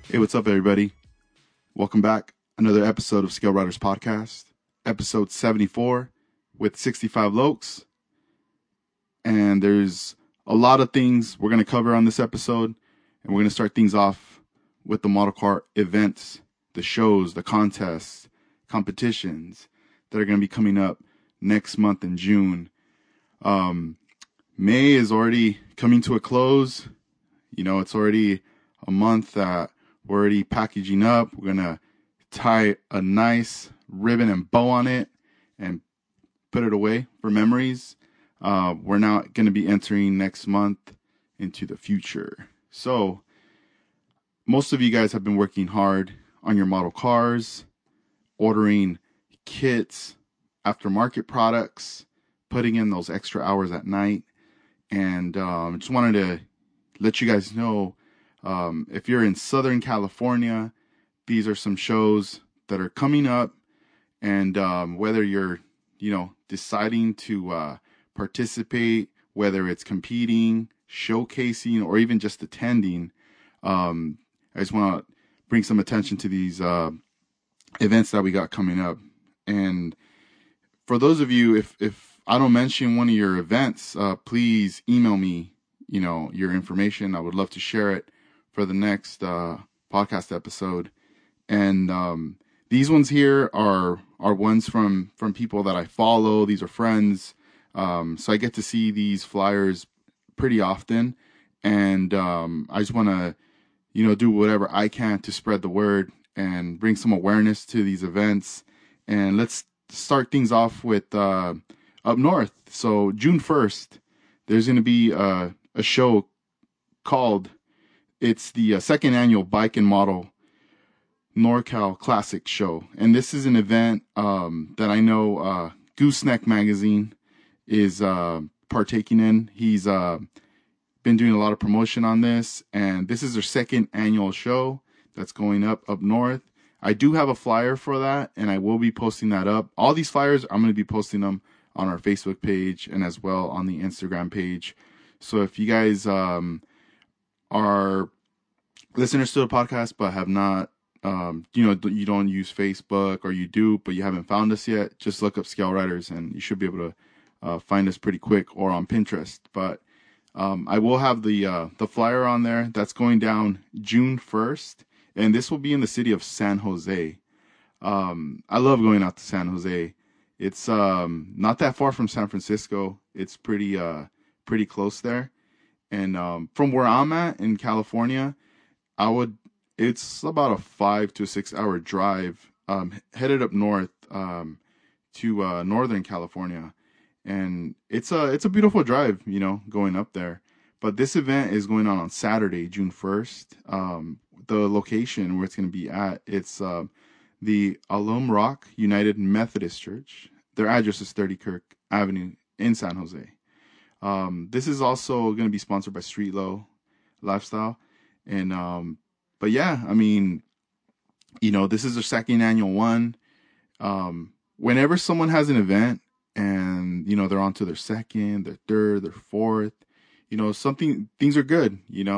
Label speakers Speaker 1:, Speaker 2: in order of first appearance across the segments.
Speaker 1: Hey, what's up, everybody? Welcome back. Another episode of Scale Riders Podcast, episode 74 with 65 Lokes. And there's a lot of things we're going to cover on this episode. And we're going to start things off with the model car events, the shows, the contests, competitions that are going to be coming up next month in June. May is already coming to a close. You know, it's already a month that we're already packaging up. We're going to tie a nice ribbon and bow on it and put it away for memories. We're now going to be entering next month into the future. So most of you guys have been working hard on your model cars, ordering kits, aftermarket products, putting in those extra hours at night. And just wanted to let you guys know, if you're in Southern California, these are some shows that are coming up. And whether you're, deciding to participate, whether it's competing, showcasing, or even just attending, I just want to bring some attention to these events that we got coming up. And for those of you, if I don't mention one of your events, please email me, your information. I would love to share it for the next podcast episode. And these ones here are ones from people that I follow. These are friends. So I get to see these flyers pretty often. And I just want to, do whatever I can to spread the word and bring some awareness to these events. And let's start things off with up north. So June 1st, there's going to be a show called, it's the second annual Bike and Model NorCal Classic Show. And this is an event that I know Gooseneck Magazine is partaking in. He's been doing a lot of promotion on this. And this is their second annual show that's going up north. I do have a flyer for that, and I will be posting that up. All these flyers, I'm going to be posting them on our Facebook page and as well on the Instagram page. So if you guys are listeners to the podcast but have not, you don't use Facebook, or you do but you haven't found us yet, just look up Scale Riders and you should be able to find us pretty quick, or on Pinterest. But I will have the flyer on there. That's going down June 1st, and this will be in the city of San Jose. I love going out to San Jose. It's not that far from San Francisco. It's pretty close there. And from where I'm at in California, it's about a 5 to 6 hour drive headed up north to Northern California. And it's a beautiful drive, going up there. But this event is going on Saturday, June 1st. The location where it's going to be at, it's the Alum Rock United Methodist Church. Their address is 30 Kirk Avenue in San Jose. This is also going to be sponsored by Street Low Lifestyle. And, but yeah, I mean, this is their second annual one. Whenever someone has an event and, they're on to their second, their third, their fourth, things are good.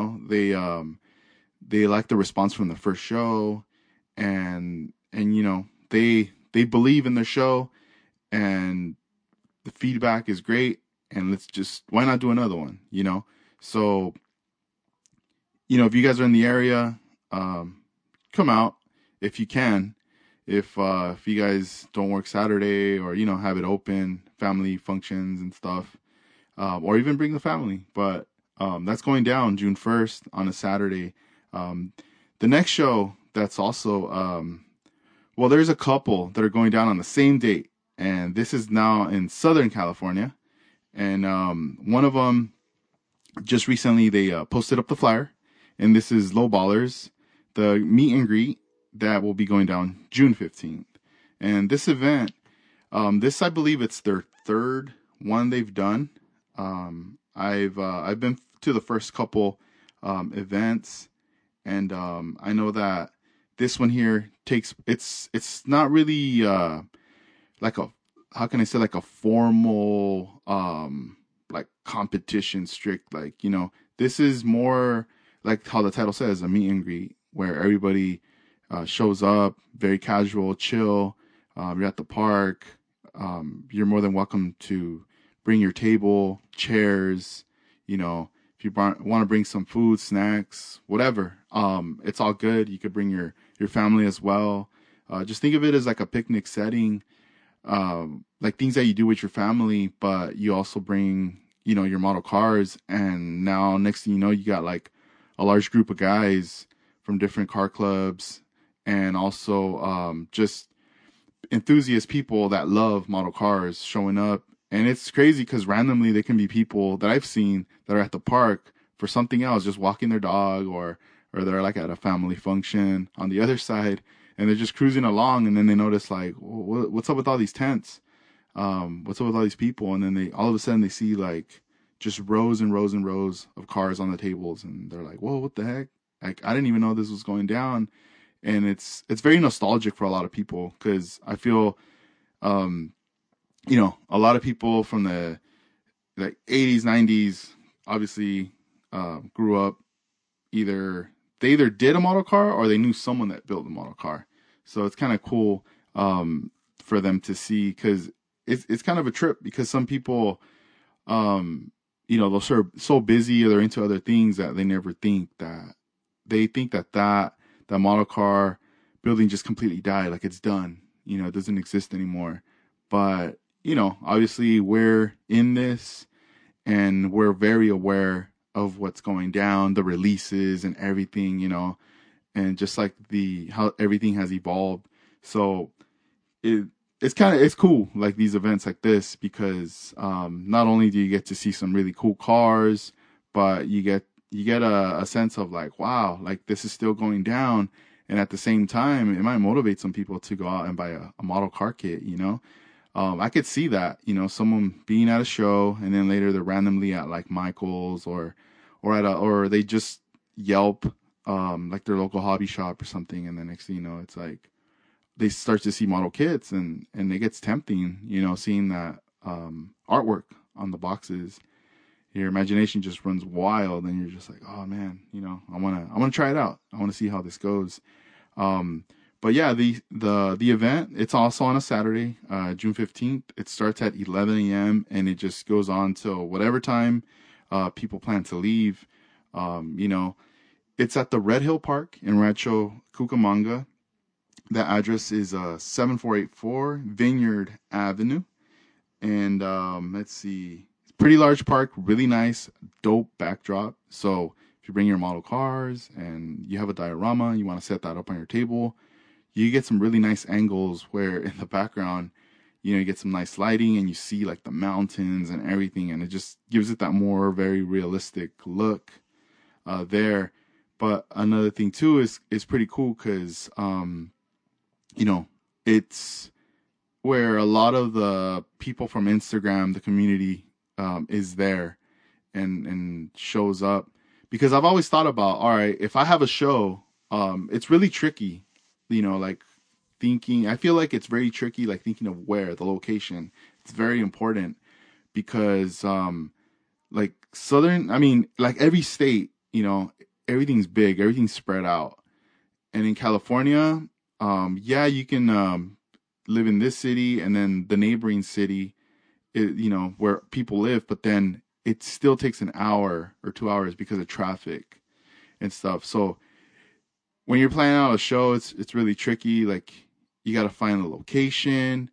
Speaker 1: They like the response from the first show, and they believe in their show, and the feedback is great. And why not do another one, So, if you guys are in the area, come out if you can. If you guys don't work Saturday, or, have it open, family functions and stuff, or even bring the family. But that's going down June 1st on a Saturday. The next show that's also, there's a couple that are going down on the same date. And this is now in Southern California. And one of them, just recently, they posted up the flyer. And this is Low Ballers, the meet and greet that will be going down June 15th. And this event, I believe it's their third one they've done. I've been to the first couple events, and I know that this one here it's not really like a formal like competition strict, this is more like how the title says, a meet and greet. where everybody shows up, very casual, chill. You're at the park. You're more than welcome to bring your table, chairs, you know, if you want to bring some food, snacks, whatever. It's all good. You could bring your family as well. Just think of it as like a picnic setting, like things that you do with your family, but you also bring, you know, your model cars. And now next thing you know, you got like a large group of guys from different car clubs and also just enthusiast people that love model cars showing up. And it's crazy because randomly they can be people that I've seen that are at the park for something else, just walking their dog, or they're like at a family function on the other side, and they're just cruising along, and then they notice like, what's up with all these tents? What's up with all these people? And then they all of a sudden they see like just rows and rows and rows of cars on the tables, and they're like, whoa, what the heck? Like, I didn't even know this was going down. And it's very nostalgic for a lot of people because I feel, you know, a lot of people from the like 80s, 90s, obviously grew up they either did a model car or they knew someone that built a model car. So it's kind of cool for them to see because it's kind of a trip because some people, you know, they're so busy or they're into other things that they never think that that model car building just completely died, like it's done, you know, it doesn't exist anymore. But, you know, obviously we're in this and we're very aware of what's going down, the releases and everything, you know, and just like how everything has evolved. So it's cool, like these events like this, because not only do you get to see some really cool cars, but you get a sense of like, wow, like this is still going down. And at the same time, it might motivate some people to go out and buy a model car kit, you know. I could see that, you know, someone being at a show and then later they're randomly at like Michael's or or they just Yelp, like their local hobby shop or something. And then next thing you know, it's like they start to see model kits and it gets tempting, you know, seeing that, artwork on the boxes. Your imagination just runs wild and you're just like, oh man, you know, I want to try it out. I want to see how this goes. But yeah, the event, it's also on a Saturday, June 15th. It starts at 11 a.m. and it just goes on till whatever time people plan to leave. You know, it's at the Red Hill Park in Rancho Cucamonga. The address is 7484 Vineyard Avenue. And let's see, it's a pretty large park, really nice, dope backdrop. So if you bring your model cars and you have a diorama, you want to set that up on your table, you get some really nice angles where in the background, you know, you get some nice lighting and you see like the mountains and everything, and it just gives it that more very realistic look there. But another thing too is pretty cool because you know, it's where a lot of the people from Instagram, the community, is there and shows up. Because I've always thought about, all right, if I have a show, it's really tricky, you know, like I feel like it's very tricky, like thinking of where, the location. It's very important because, like I mean, like every state, you know, everything's big, everything's spread out. And in California, yeah, you can, live in this city and then the neighboring city, you know, where people live, but then it still takes an hour or 2 hours because of traffic and stuff. So when you're planning out a show, it's really tricky. Like you got to find the location,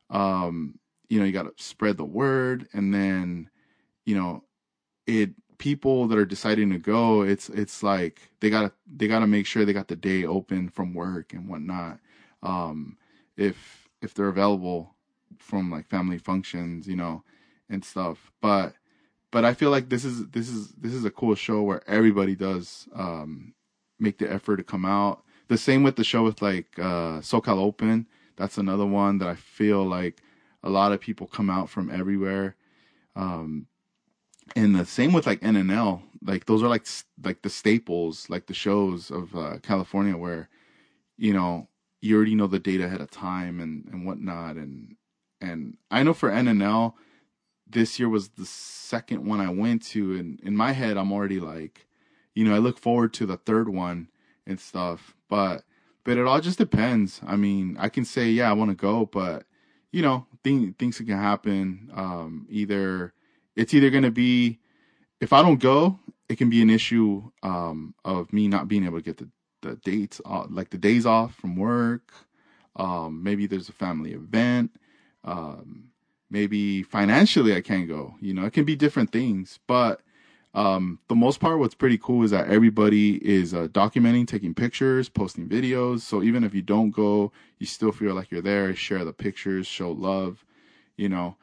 Speaker 1: you know, you got to spread the word, and then, you know, people that are deciding to go, it's like they gotta make sure they got the day open from work and whatnot. If they're available from like family functions, you know, and stuff. But I feel like this is a cool show where everybody does make the effort to come out. The same with the show with like SoCal Open. That's another one that I feel like a lot of people come out from everywhere. And the same with like NNL. Like those are like the staples, like the shows of California where, you know, you already know the date ahead of time and whatnot. And I know for NNL, this year was the second one I went to. And in my head, I'm already like, you know, I look forward to the third one. and stuff. But it all just depends. I mean, I can say, yeah, I want to go, but things that can happen. It's either going to be, if I don't go, it can be an issue of me not being able to get the dates, like the days off from work. Maybe there's a family event. Maybe financially I can't go. It can be different things. But the most part, what's pretty cool is that everybody is documenting, taking pictures, posting videos. So even if you don't go, you still feel like you're there. Share the pictures, show love, you know.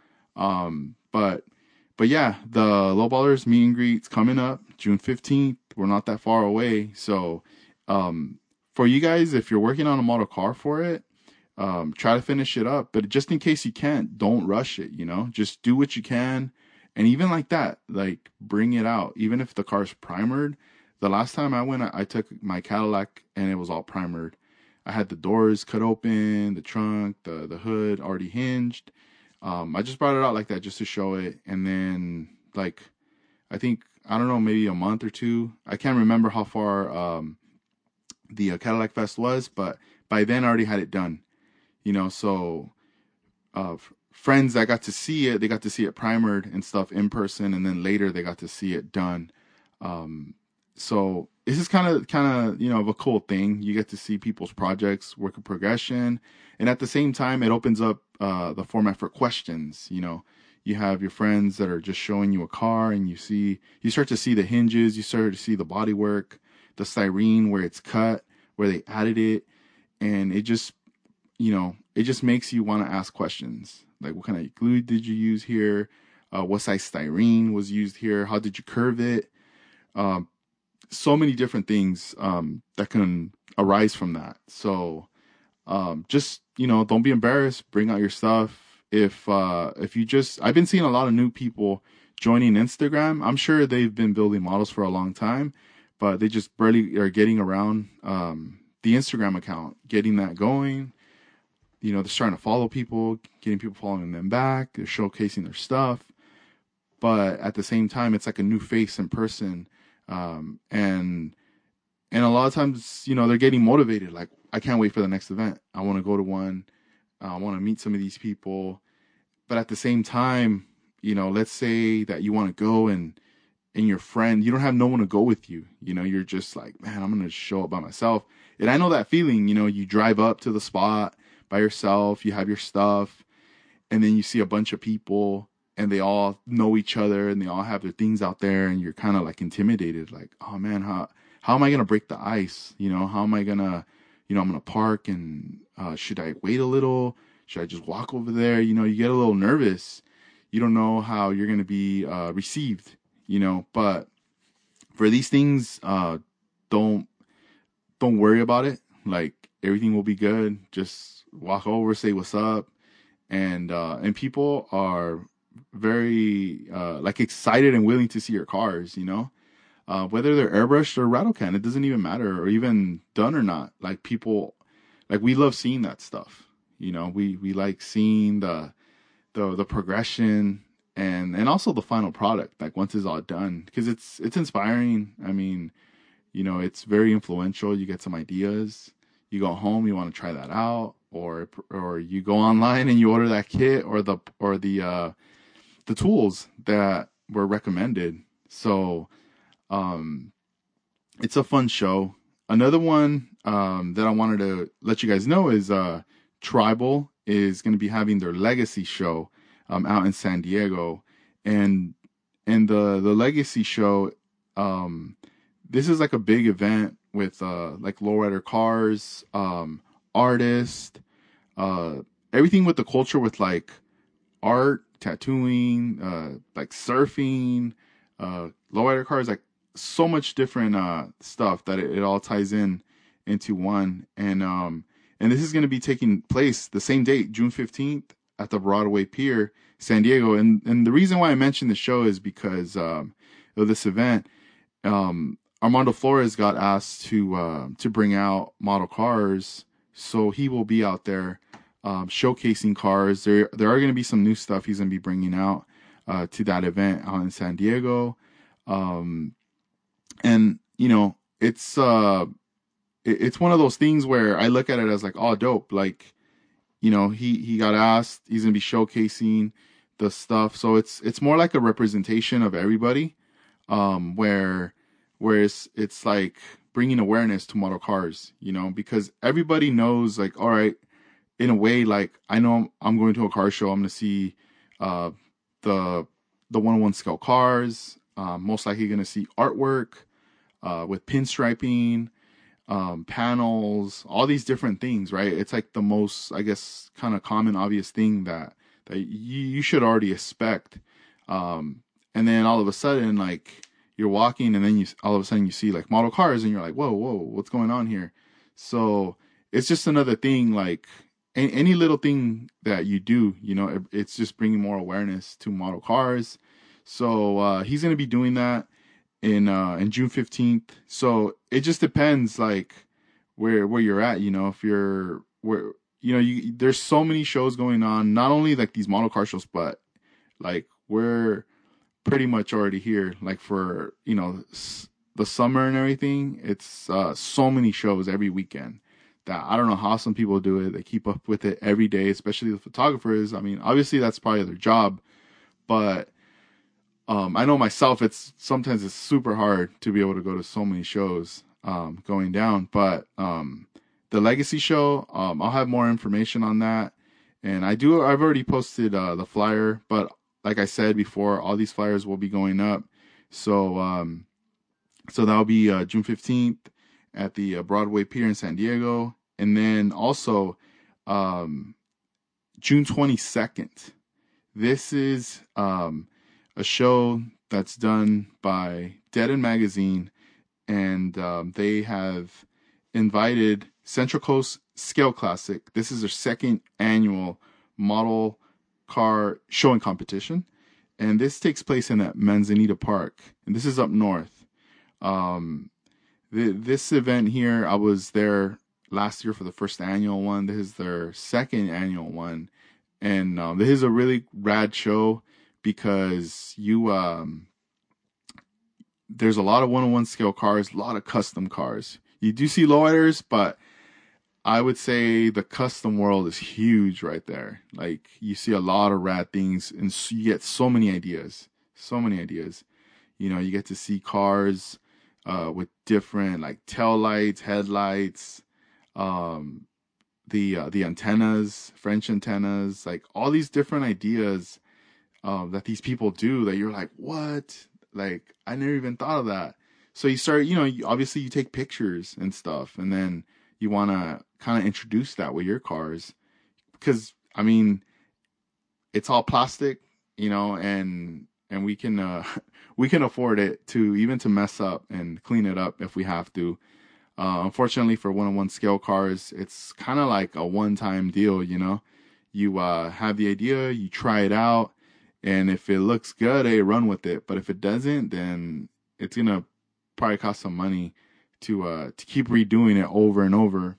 Speaker 1: But yeah, the Lowballers meet and greet's coming up June 15th. We're not that far away. So for you guys, if you're working on a model car for it, try to finish it up. But just in case you can't, don't rush it, Just do what you can. And even like that, like bring it out. Even if the car's primered. The last time I went, I took my Cadillac and it was all primered. I had the doors cut open, the trunk, the hood already hinged. I just brought it out like that just to show it. And then like, I think, I don't know, maybe a month or two. I can't remember how far the Cadillac Fest was, but by then I already had it done. So friends that got to see it, they got to see it primered and stuff in person, and then later they got to see it done. So this is kind of of a cool thing. You get to see people's projects, work of progression, and at the same time, it opens up the format for questions. You have your friends that are just showing you a car, and you start to see the hinges, you start to see the bodywork, the styrene where it's cut, where they added it, and it just makes you want to ask questions. Like, what kind of glue did you use here? What size styrene was used here? How did you curve it? So many different things that can arise from that. So just, don't be embarrassed. Bring out your stuff. If you I've been seeing a lot of new people joining Instagram. I'm sure they've been building models for a long time, but they just barely are getting around the Instagram account, getting that going. They're starting to follow people, getting people following them back. They're showcasing their stuff. But at the same time, it's like a new face in person. And a lot of times, they're getting motivated. Like, I can't wait for the next event. I want to go to one. I want to meet some of these people. But at the same time, let's say that you want to go and your friend, you don't have no one to go with you. You're just like, man, I'm going to show up by myself. And I know that feeling, you drive up to the spot by yourself, you have your stuff, and then you see a bunch of people and they all know each other and they all have their things out there, and you're kind of like intimidated, like, oh man, how am I going to break the ice? How am I going to, I'm going to park, and should I wait a little? Should I just walk over there? You get a little nervous. You don't know how you're going to be received, but for these things, don't worry about it. Like, everything will be good. Just walk over, say what's up, and people are very like excited and willing to see your cars. Whether they're airbrushed or rattle can, it doesn't even matter, or even done or not. Like, people, like, we love seeing that stuff. We like seeing the progression and also the final product. Like, once it's all done, because it's inspiring. I mean, it's very influential. You get some ideas. You go home, you want to try that out, or you go online and you order that kit or the tools that were recommended. So it's a fun show. Another one that I wanted to let you guys know is Tribal is going to be having their Legacy show out in San Diego, and the Legacy show, this is like a big event with like lowrider cars, artists, everything with the culture, with like art, tattooing, like surfing, lowrider cars, like so much different stuff that it all ties into one. And this is going to be taking place the same date, June 15th, at the Broadway Pier, San Diego. And the reason why I mentioned the show is because of this event. Armando Flores got asked to bring out model cars, so he will be out there showcasing cars. There are going to be some new stuff he's going to be bringing out to that event out in San Diego, and it's it's one of those things where I look at it as like, oh, dope. Like, he got asked, he's gonna be showcasing the stuff. So it's more like a representation of everybody, where it's like bringing awareness to model cars, because everybody knows, like, all right, in a way, like, I know I'm going to a car show, I'm gonna see uh the 101 scale cars, most likely gonna see artwork with pinstriping, panels, all these different things, right? It's like the most, I guess, kind of common, obvious thing that you should already expect. And then all of a sudden, like, you're walking, and then all of a sudden you see like model cars, and you're like, whoa, what's going on here? So it's just another thing, like any little thing that you do, it's just bringing more awareness to model cars. So he's gonna be doing that in June 15th. So it just depends, like, where you're at, if you're where there's so many shows going on, not only like these model car shows, but like we're pretty much already here, like, for the summer and everything. It's so many shows every weekend that I don't know how some people do it. They keep up with it every day, especially the photographers. I mean, obviously that's probably their job, but I know myself, sometimes it's super hard to be able to go to so many shows going down. But the Legacy show, I'll have more information on that. And I've already posted the flyer, but like I said before, all these flyers will be going up. So so that'll be June 15th at the Broadway Pier in San Diego. And then also June 22nd. This is a show that's done by Dead End Magazine, and they have invited Central Coast Scale Classic. This is their second annual model car showing competition, and this takes place in at Manzanita Park, and this is up north. This event here, I was there last year for the first annual one. This is their second annual one, and this is a really rad show because there's a lot of 101 scale cars, a lot of custom cars. You do see lowriders, but I would say the custom world is huge right there. Like, you see a lot of rad things, and you get so many ideas. You get to see cars with different, like, tail lights, headlights, the antennas, French antennas, like all these different ideas that these people do that you're like, what? Like, I never even thought of that. So you start, obviously you take pictures and stuff, and then you want to kind of introduce that with your cars, because I mean, it's all plastic, and we can we can afford it to mess up and clean it up if we have to. Unfortunately for 101 scale cars, it's kind of like a one-time deal. You have the idea, you try it out, and if it looks good, hey, run with it. But if it doesn't, then it's gonna probably cost some money to keep redoing it over and over.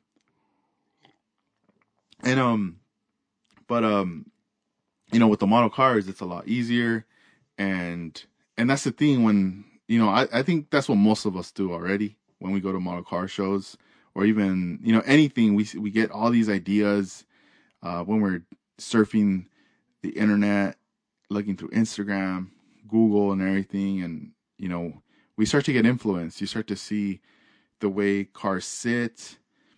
Speaker 1: And but with the model cars, it's a lot easier, and that's the thing. When I think that's what most of us do already when we go to model car shows, or even anything. We get all these ideas when we're surfing the internet, looking through Instagram, Google, and everything, and we start to get influenced. You start to see the way cars sit,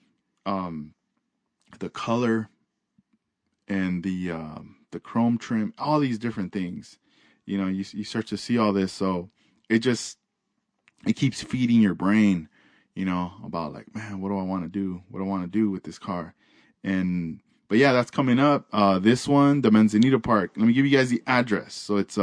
Speaker 1: the color, and the chrome trim, all these different things. You start to see all this, so it keeps feeding your brain, about, like, man, what do I want to do? What do I want to do with this car? But yeah, that's coming up. This one, the Manzanita Park. Let me give you guys the address. So it's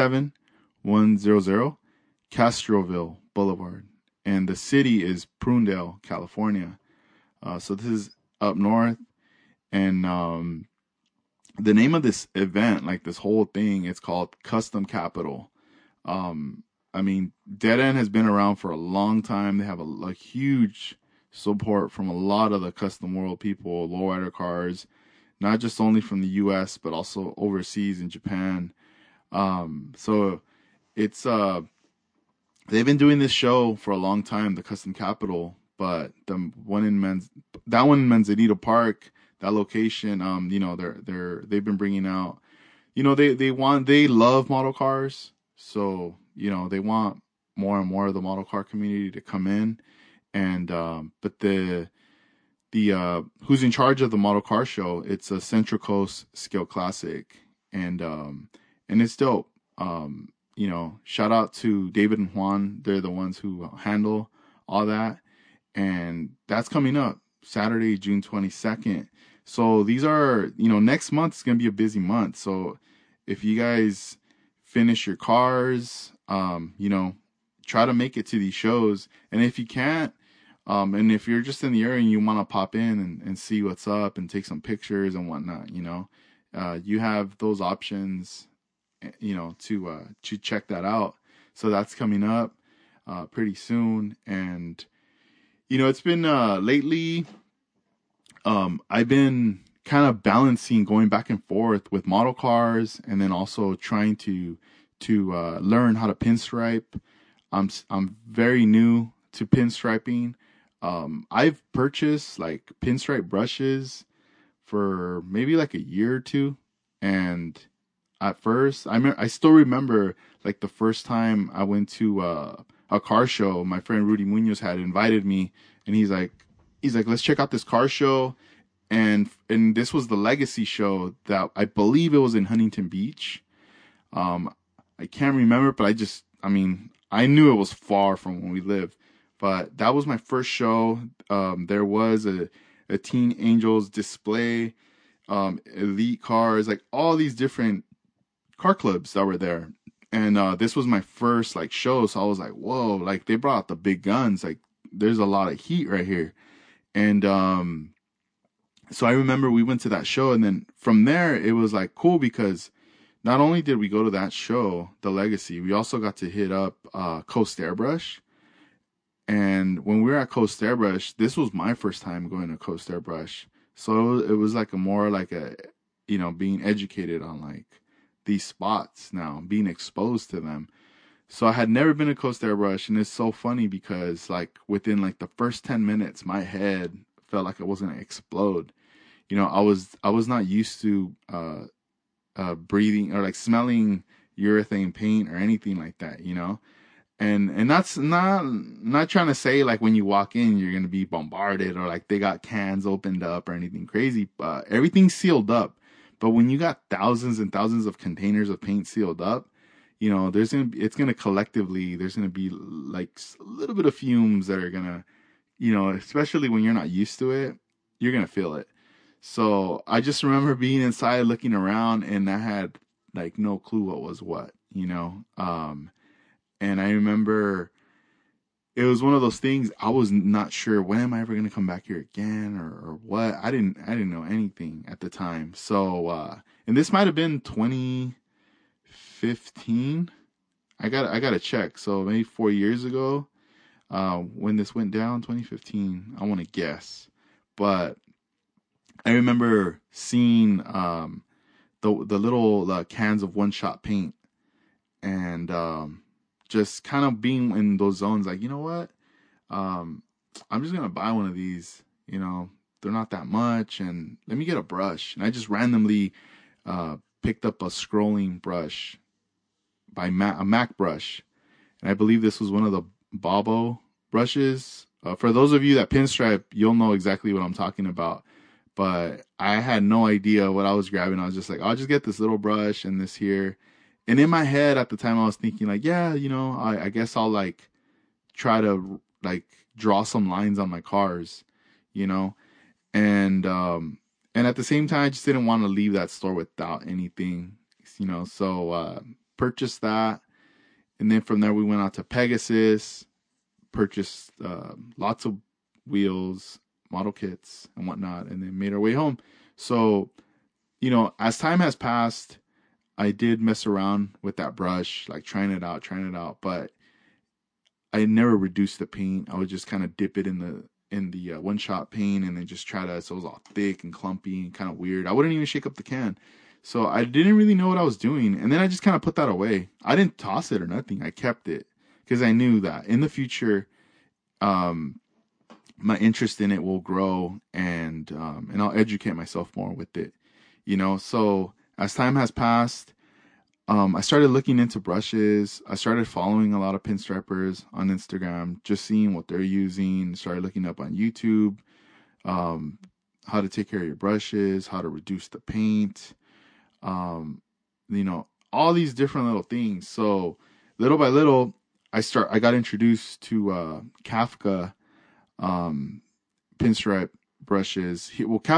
Speaker 1: 17100 Castroville Boulevard, and the city is Prunedale, California. So this is up north, and the name of this event, like this whole thing, it's called Custom Capital. I mean, Dead End has been around for a long time. They have a huge support from a lot of the custom world people, lowrider cars, not just only from the U.S., but also overseas in Japan. So it's they've been doing this show for a long time, the Custom Capital, but the one in that one in Manzanito Park, that location, you know, they've been bringing out, you know, they love model cars, so you know they want more and more of the model car community to come in, and but the who's in charge of the model car show, it's a Central Coast Scale Classic, and it's dope. You know, shout out to David and Juan. They're the ones who handle all that. And that's coming up Saturday, June 22nd. So these are, you know, next month is going to be a busy month. So if you guys finish your cars, you know, try to make it to these shows. And if you can't, and if you're just in the area and you want to pop in and see what's up and take some pictures and whatnot, you know, you have those options, you know, to check that out. So that's coming up pretty soon. And you know, it's been lately, I've been kind of balancing going back and forth with model cars, and then also trying to learn how to pinstripe. I'm very new to pinstriping. I've purchased like pinstripe brushes for maybe like a year or two, and at first, I still remember like the first time I went to a car show. My friend Rudy Munoz had invited me, and he's like, let's check out this car show, and this was the Legacy show that I believe it was in Huntington Beach. I can't remember, but I mean, I knew it was far from when we lived, but that was my first show. There was a Teen Angels display, elite cars, like all these different car clubs that were there. And this was my first like show, so I was like, whoa, like they brought out the big guns, like there's a lot of heat right here. And so I remember we went to that show, and then from there it was like cool because not only did we go to that show, the Legacy, we also got to hit up Coast Airbrush. And when we were at Coast Airbrush, this was my first time going to Coast Airbrush, so it was like you know, being educated on like these spots now, being exposed to them. So I had never been to Coast Airbrush, and it's so funny because like within like the first 10 minutes, my head felt like it was gonna explode. You know, I was not used to breathing or like smelling urethane paint or anything like that, you know. And that's not trying to say like when you walk in you're gonna be bombarded or like they got cans opened up or anything crazy. Everything's sealed up. But when you got thousands and thousands of containers of paint sealed up, you know, there's gonna be like a little bit of fumes that are gonna, you know, especially when you're not used to it, you're gonna feel it. So I just remember being inside looking around, and I had like no clue what was what, you know. And I remember it was one of those things. I was not sure, when am I ever gonna come back here again or what. I didn't know anything at the time. So and this might have been 2015. I gotta check. So maybe 4 years ago, when this went down, 2015. I want to guess, but I remember seeing the little cans of One Shot paint, and just kind of being in those zones, like, you know what, I'm just gonna buy one of these. You know, they're not that much, and let me get a brush. And I just randomly picked up a scrolling brush by a Mac brush, and I believe this was one of the Bobo brushes. For those of you that pinstripe, you'll know exactly what I'm talking about. But I had no idea what I was grabbing. I was just like, I'll just get this little brush and this here. And in my head at the time, I was thinking like, yeah, you know, I guess I'll like try to like draw some lines on my cars, you know. And at the same time, I just didn't want to leave that store without anything, you know. So purchased that. And then from there, we went out to Pegasus, purchased lots of wheels, model kits, and whatnot, and then made our way home. So, you know, as time has passed, I did mess around with that brush, like trying it out, but I never reduced the paint. I would just kind of dip it in the One Shot paint, and then just try to, so it was all thick and clumpy and kind of weird. I wouldn't even shake up the can. So I didn't really know what I was doing. And then I just kind of put that away. I didn't toss it or nothing. I kept it because I knew that in the future, my interest in it will grow, and I'll educate myself more with it, you know. So as time has passed, I started looking into brushes. I started following a lot of pinstripers on Instagram, just seeing what they're using. Started looking up on YouTube, um, how to take care of your brushes, how to reduce the paint, um, you know, all these different little things. So little by little, I got introduced to Kafka um, pinstripe brushes.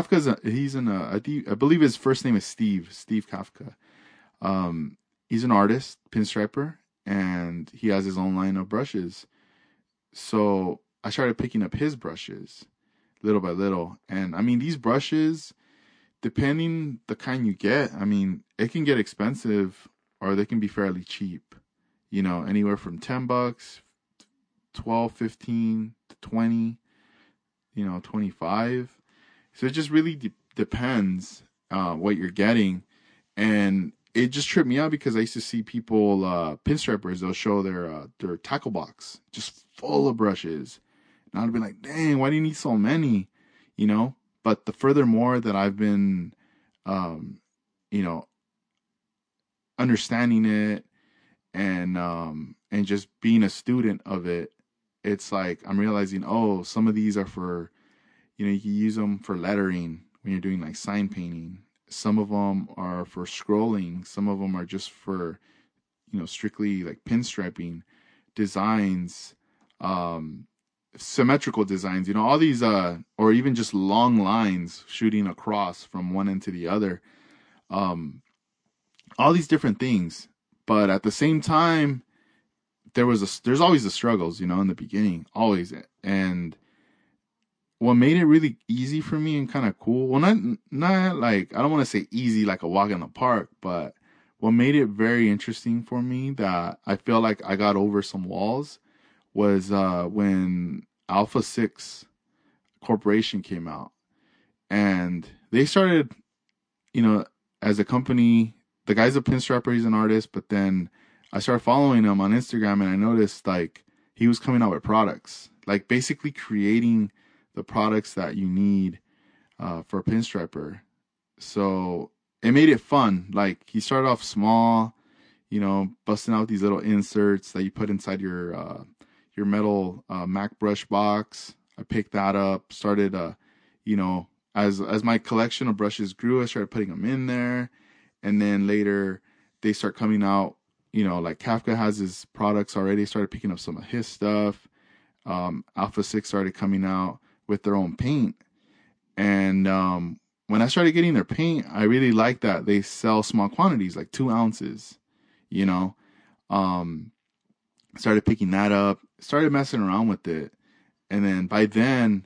Speaker 1: I believe his first name is Steve Kafka. Um, he's an artist, pinstriper, and he has his own line of brushes. So I started picking up his brushes little by little. And I mean, these brushes, depending the kind you get, I mean, it can get expensive or they can be fairly cheap. You know, anywhere from $10, 12, 15 to 20, 25. So it just really depends what you're getting. And it just tripped me out because I used to see people, pinstripers, they'll show their tackle box just full of brushes. And I'd be like, dang, why do you need so many? You know? But the furthermore that I've been, um, you know, understanding it and just being a student of it, it's like I'm realizing, oh, some of these are for, you can use them for lettering when you're doing like sign painting. Some of them are for scrolling. Some of them are just for, strictly like pinstriping designs, um, symmetrical designs, all these, or even just long lines shooting across from one end to the other. Um, all these different things. But at the same time, there's always the struggles, in the beginning, always. And what made it really easy for me and kind of cool, well, not like, I don't want to say easy like a walk in the park, but what made it very interesting for me that I feel like I got over some walls was when Alpha 6 Corporation came out. And they started, you know, as a company, the guy's a pinstriper, he's an artist, but then I started following him on Instagram and I noticed like he was coming out with products, like basically creating the products that you need for a pinstriper. So it made it fun. Like he started off small, busting out these little inserts that you put inside your metal Mac brush box. I picked that up, started, as my collection of brushes grew, I started putting them in there. And then later they start coming out, like Kafka has his products already, started picking up some of his stuff. Alpha 6 started coming out with their own paint. And when I started getting their paint, I really like that they sell small quantities, like 2 ounces, you know. Started picking that up, started messing around with it. And then by then,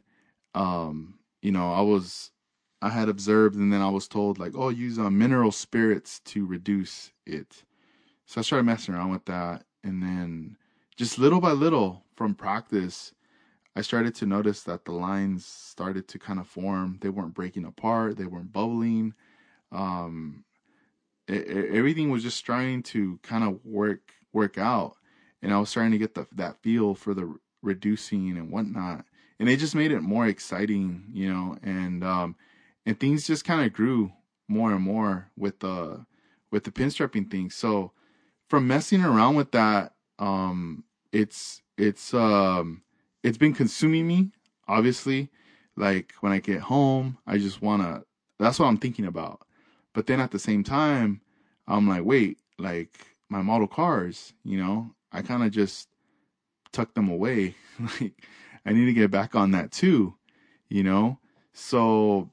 Speaker 1: I had observed, and then I was told like, oh, use mineral spirits to reduce it. So I started messing around with that. And then just little by little from practice, I started to notice that the lines started to kind of form. They weren't breaking apart. They weren't bubbling. Um, Everything was just starting to kind of work out. And I was starting to get that feel for the reducing and whatnot. And it just made it more exciting, and things just kind of grew more and more with the pinstriping thing. So from messing around with that, it's been consuming me, obviously. Like when I get home, I just wanna, that's what I'm thinking about. But then at the same time, I'm like, wait, like my model cars, I kind of just tuck them away. Like I need to get back on that too, you know? So,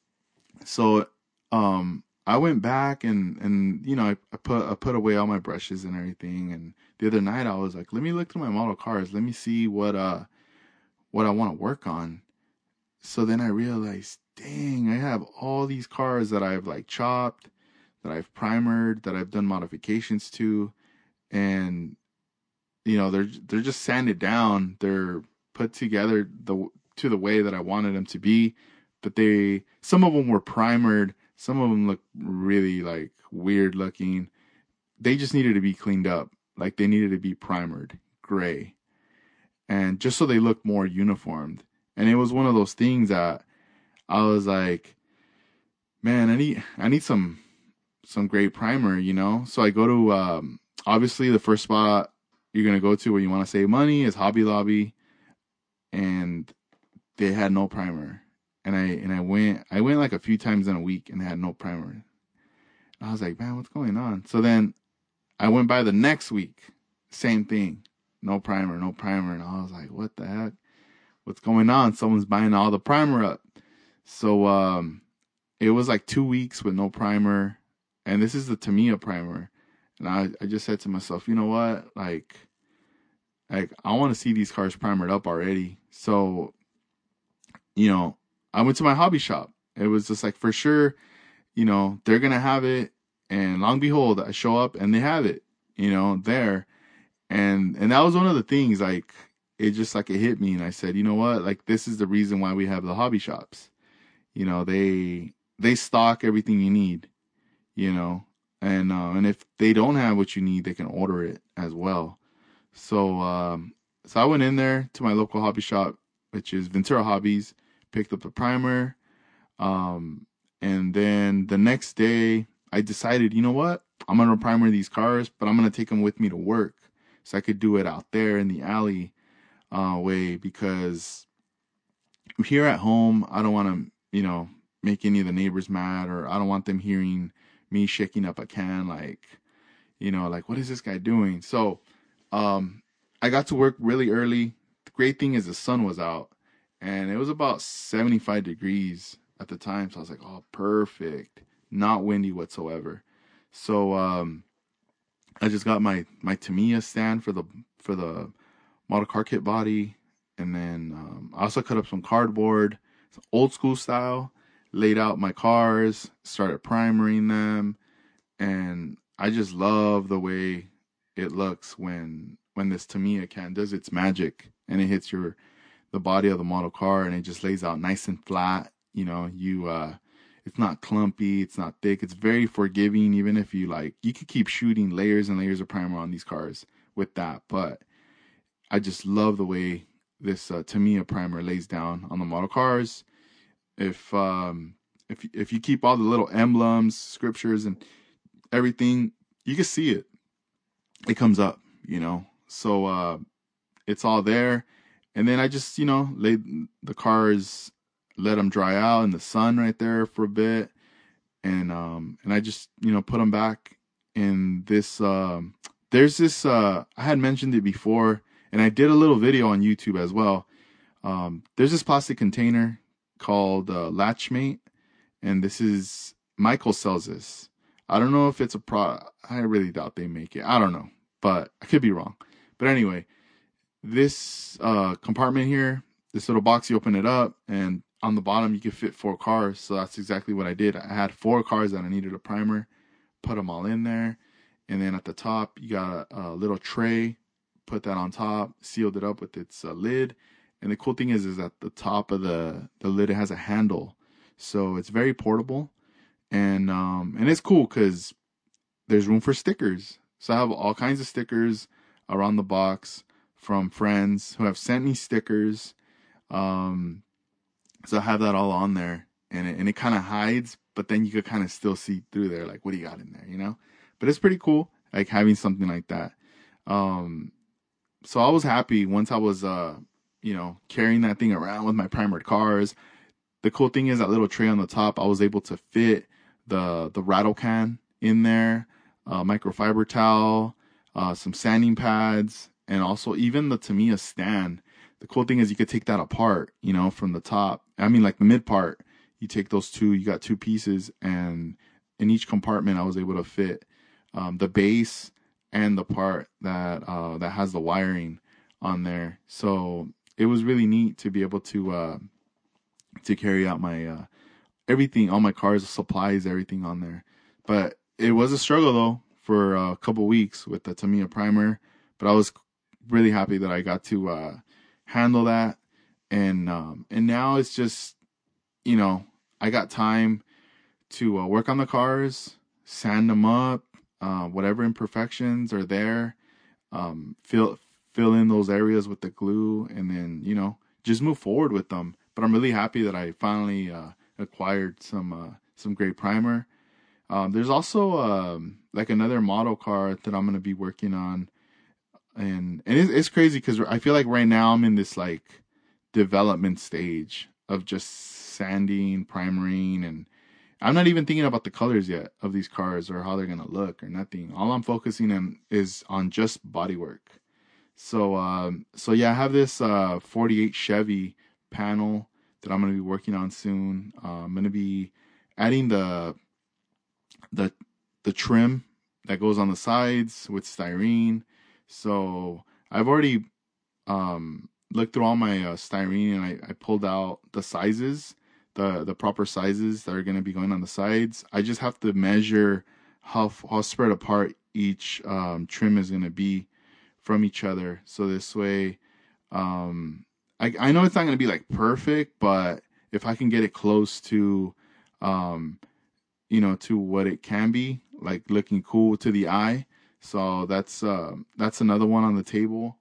Speaker 1: I went back and I put away all my brushes and everything. And the other night I was like, let me look through my model cars. Let me see what I want to work on. So then I realized, dang, I have all these cars that I've like chopped, that I've primered, that I've done modifications to, and they're just sanded down. They're put together to the way that I wanted them to be, but some of them were primered, some of them look really like weird looking. They just needed to be cleaned up, like they needed to be primered gray, and just so they look more uniformed. And it was one of those things that I was like, man, I need some great primer, you know? So I go to, obviously the first spot you're going to go to where you want to save money is Hobby Lobby, and they had no primer. And I went like a few times in a week and they had no primer. I was like, man, what's going on? So then I went by the next week, same thing, no primer, no primer. And I was like, what the heck? What's going on? Someone's buying all the primer up. So, it was like 2 weeks with no primer, and this is the Tamiya primer. And I just said to myself, you know what? Like I want to see these cars primered up already. So, I went to my hobby shop. It was just like, for sure, they're going to have it. And long behold, I show up and they have it, there. And that was one of the things, like, it just like it hit me. And I said, you know what? Like, this is the reason why we have the hobby shops. They stock everything you need, and if they don't have what you need, they can order it as well. So I went in there to my local hobby shop, which is Ventura Hobbies, picked up the primer, and then the next day I decided, you know what? I'm gonna primer these cars, but I'm gonna take them with me to work, so I could do it out there in the alley way, because here at home I don't want to, make any of the neighbors mad, or I don't want them hearing me shaking up a can, like, like, what is this guy doing? So, I got to work really early. The great thing is the sun was out, and it was about 75 degrees at the time. So I was like, oh, perfect. Not windy whatsoever. So, I just got my Tamiya stand for the model car kit body. And then, I also cut up some cardboard, old school style, laid out my cars, started primering them, and I just love the way it looks when this Tamiya can does its magic and it hits the body of the model car, and it just lays out nice and flat. It's not clumpy, it's not thick, it's very forgiving. Even if you could keep shooting layers and layers of primer on these cars with that, but I just love the way this Tamiya primer lays down on the model cars. If you keep all the little emblems, scriptures, and everything, you can see it. It comes up, So it's all there, and then I just laid the cars, let them dry out in the sun right there for a bit, and I just put them back in this. There's this. I had mentioned it before, and I did a little video on YouTube as well. There's this plastic container called Latchmate, and this is Michael sells this. I don't know if it's a product. I really doubt they make it. I don't know, but I could be wrong. But anyway, this compartment here, this little box, you open it up, and on the bottom you can fit 4 cars. So that's exactly what I did. I had 4 cars that I needed a primer, put them all in there, and then at the top you got a little tray, put that on top, sealed it up with its lid. And the cool thing is at the top of the lid, it has a handle, so it's very portable, and it's cool because there's room for stickers. So I have all kinds of stickers around the box from friends who have sent me stickers. So I have that all on there, and it kind of hides, but then you could kind of still see through there, like, what do you got in there, But it's pretty cool, like, having something like that. So I was happy once I was carrying that thing around with my primered cars. The cool thing is that little tray on the top, I was able to fit the rattle can in there, microfiber towel, some sanding pads, and also even the Tamiya stand. The cool thing is you could take that apart, from the top. I mean, like the mid part, you take those two, you got 2 pieces, and in each compartment I was able to fit the base and the part that has the wiring on there. So it was really neat to be able to carry out my everything, all my cars, supplies, everything on there. But it was a struggle though for a couple weeks with the Tamiya primer. But I was really happy that I got to handle that, and now it's just I got time to work on the cars, sand them up, whatever imperfections are there, fill in those areas with the glue, and then just move forward with them. But I'm really happy that I finally acquired some great primer. There's also like another model car that I'm gonna be working on, and it's crazy because I feel like right now I'm in this like development stage of just sanding, primering, and I'm not even thinking about the colors yet of these cars or how they're gonna look or nothing. All I'm focusing on is on just bodywork. So yeah, I have this 48 Chevy panel that I'm gonna be working on soon. I'm gonna be adding the the trim that goes on the sides with styrene. So I've already looked through all my styrene, and I pulled out the sizes, the proper sizes that are going to be going on the sides. I just have to measure how spread apart each trim is going to be from each other. So this way, I know it's not going to be like perfect, but if I can get it close to, to what it can be, like looking cool to the eye. So that's another one on the table.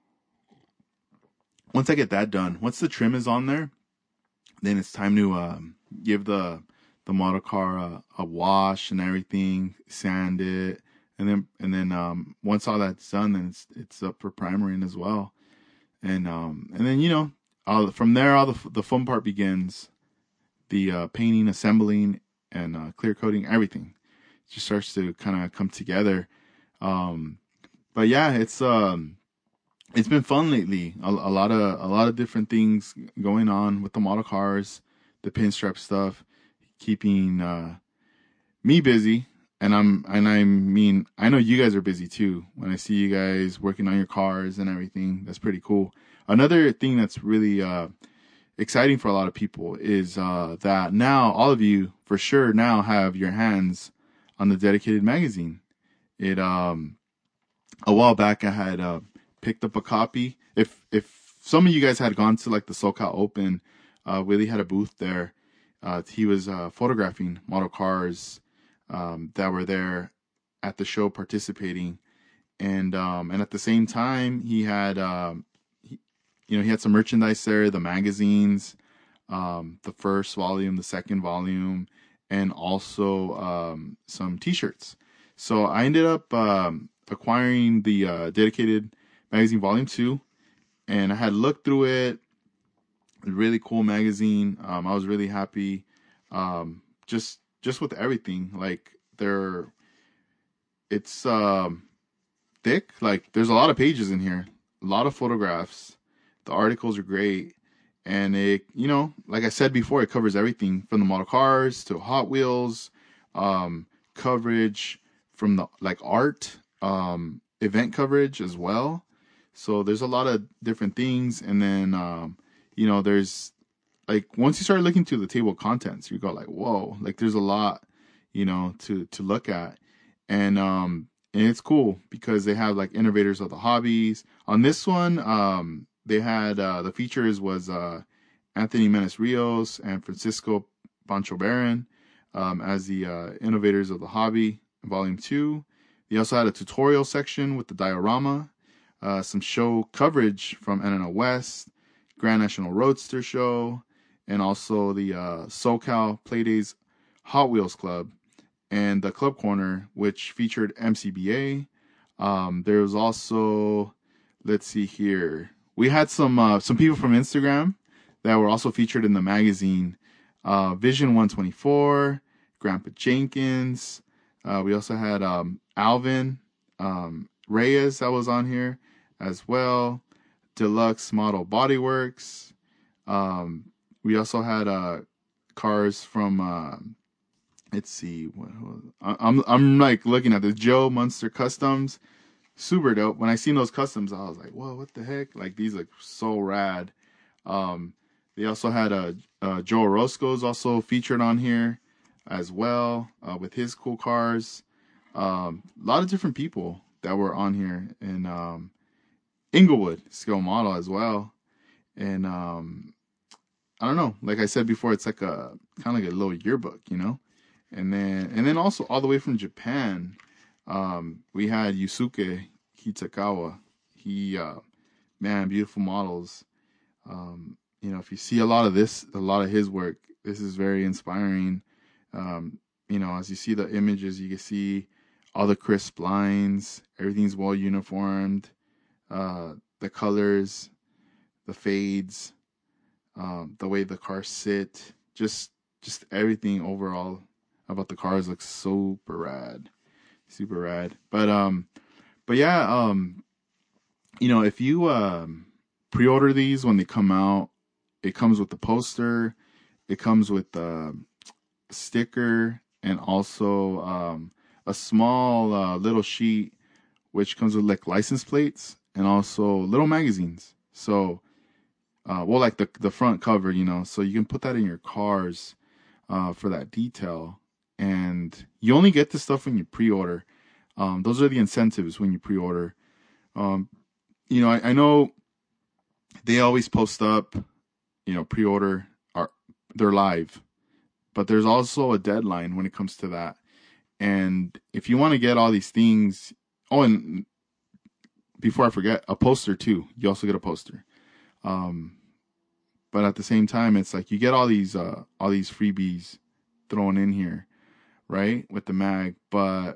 Speaker 1: Once I get that done, once the trim is on there, then it's time to give the model car a wash and everything, sand it, and then once all that's done, then it's up for primering as well, and then from there all the fun part begins, the painting, assembling, and clear coating, everything just starts to kind of come together. But yeah, it's been fun lately. A lot of different things going on with the model cars, the pinstripe stuff, keeping me busy. And I mean, I know you guys are busy too. When I see you guys working on your cars and everything, that's pretty cool. Another thing that's really exciting for a lot of people is that now all of you for sure now have your hands on the dedicated magazine. It a while back I had picked up a copy. If some of you guys had gone to like the SoCal Open, Willie had a booth there. He was photographing model cars that were there at the show participating, and at the same time he had he had some merchandise there, the magazines, the first volume, the second volume, and also some T-shirts. So I ended up acquiring the dedicated magazine volume 2, and I had looked through it. A really cool magazine. I was really happy. Just with everything, like it's thick. Like there's a lot of pages in here, a lot of photographs. The articles are great, and it, like I said before, it covers everything from the model cars to Hot Wheels, coverage from the like art, event coverage as well. So there's a lot of different things, and then there's like once you start looking to the table of contents, you go like, whoa, like there's a lot, to look at, and it's cool because they have like innovators of the hobbies. On this one, they had the features was Anthony Menace Rios and Francisco Pancho Barron as the innovators of the hobby, Volume 2. They also had a tutorial section with the diorama, some show coverage from NNL West, Grand National Roadster Show, and also the SoCal Playdays Hot Wheels Club, and the Club Corner, which featured MCBA. There was also, let's see here, we had some people from Instagram that were also featured in the magazine. Vision 124, Grandpa Jenkins. We also had Alvin Reyes that was on here as well. Deluxe Model Bodyworks. We also had cars from let's see, I'm like looking at the Joe Munster Customs. Super dope. When I seen those customs, I was like, whoa, what the heck? Like these look so rad. They also had Joe Orozco's also featured on here as well with his cool cars. A lot of different people that were on here, and Inglewood Scale Model as well. And I don't know, like I said before, it's like a kind of like a little yearbook, And then also all the way from Japan, we had Yusuke Hitakawa. He man, beautiful models. If you see a lot of his work, this is very inspiring. As you see the images, you can see all the crisp lines, everything's well uniformed, the colors, the fades, the way the cars sit, just everything overall about the cars looks super rad, super rad. But yeah, if you pre-order these when they come out, it comes with the poster, it comes with the sticker, and also a small little sheet which comes with like license plates and also little magazines. So, like the front cover, so you can put that in your cars for that detail. And you only get this stuff when you pre-order. Those are the incentives when you pre-order. I know they always post up, pre-order, they're live, but there's also a deadline when it comes to that. And if you want to get all these things, and before I forget, a poster too. You also get a poster. But at the same time, it's like you get all these freebies thrown in here, right, with the mag. But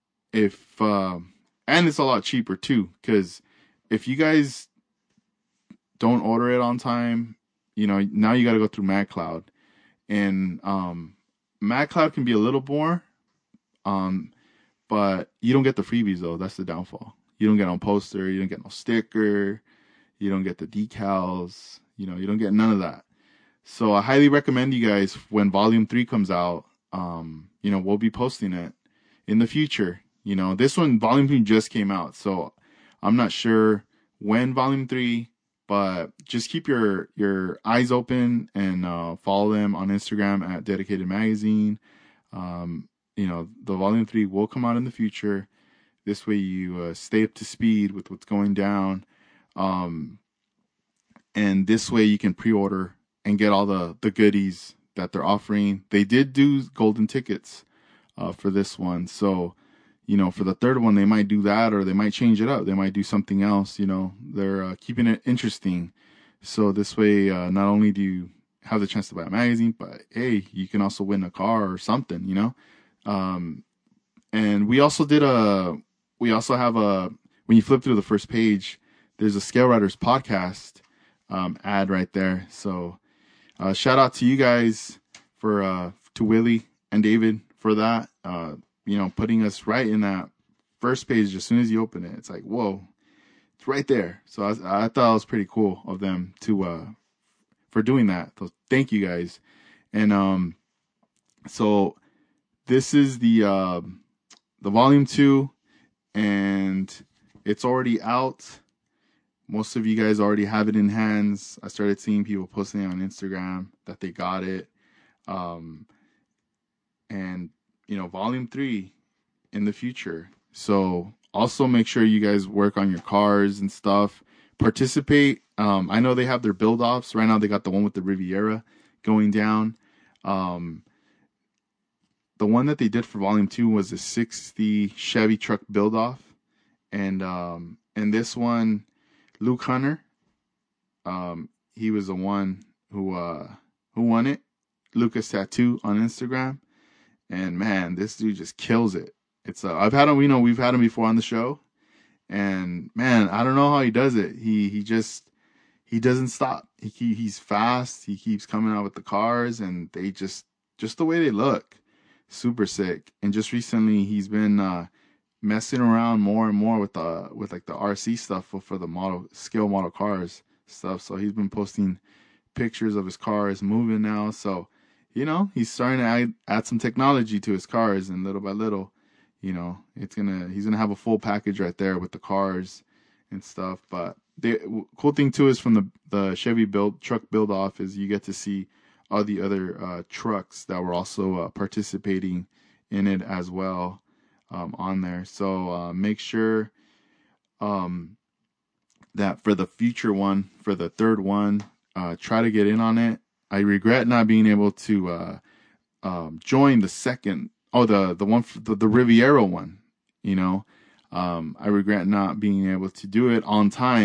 Speaker 1: and it's a lot cheaper too, because if you guys don't order it on time, now you got to go through MagCloud, and MagCloud can be a little more, but you don't get the freebies though. That's the downfall. You don't get no poster, you don't get no sticker, you don't get the decals, you don't get none of that. So I highly recommend you guys, when Volume 3 comes out, we'll be posting it in the future. This one, Volume 3 just came out, so I'm not sure when Volume 3, but just keep your eyes open and follow them on Instagram at Dedicated Magazine. The Volume 3 will come out in the future. This way you stay up to speed with what's going down. And this way you can pre-order and get all the goodies that they're offering. They did do golden tickets for this one. So, for the third one, they might do that, or they might change it up. They might do something else. They're keeping it interesting. So this way, not only do you have the chance to buy a magazine, but hey, you can also win a car or something, and we also have when you flip through the first page, there's a Scale Riders podcast ad right there. So shout out to you guys to Willie and David for that. Putting us right in that first page as soon as you open it. It's like, whoa, it's right there. So I thought it was pretty cool of them for doing that. So thank you guys. And so this is the Volume 2, and it's already out. Most of you guys already have it in hands. I started seeing people posting it on Instagram that they got it. And Volume 3 in the future. So also make sure you guys work on your cars and stuff. Participate. I know they have their build offs. Right now they got the one with the Riviera going down. The one that they did for Volume 2 was a 60 Chevy truck build off. And this one, Luke Hunter, he was the one who won it. Lucas Tattoo on Instagram. And man, this dude just kills it. It's I've had him, we've had him before on the show, and man, I don't know how he does it. He doesn't stop. He's fast. He keeps coming out with the cars, and they just the way they look, super sick. And just recently, he's been messing around more and more with like the RC stuff for the scale model cars stuff. So he's been posting pictures of his cars moving now. So he's starting to add some technology to his cars, and little by little, he's gonna have a full package right there with the cars and stuff. But the cool thing too is from the Chevy truck build off is you get to see all the other trucks that were also participating in it as well on there. So make sure that for the future one, for the third one, try to get in on it. I regret not being able to join the second. Oh, the one for the Riviera one. I regret not being able to do it on time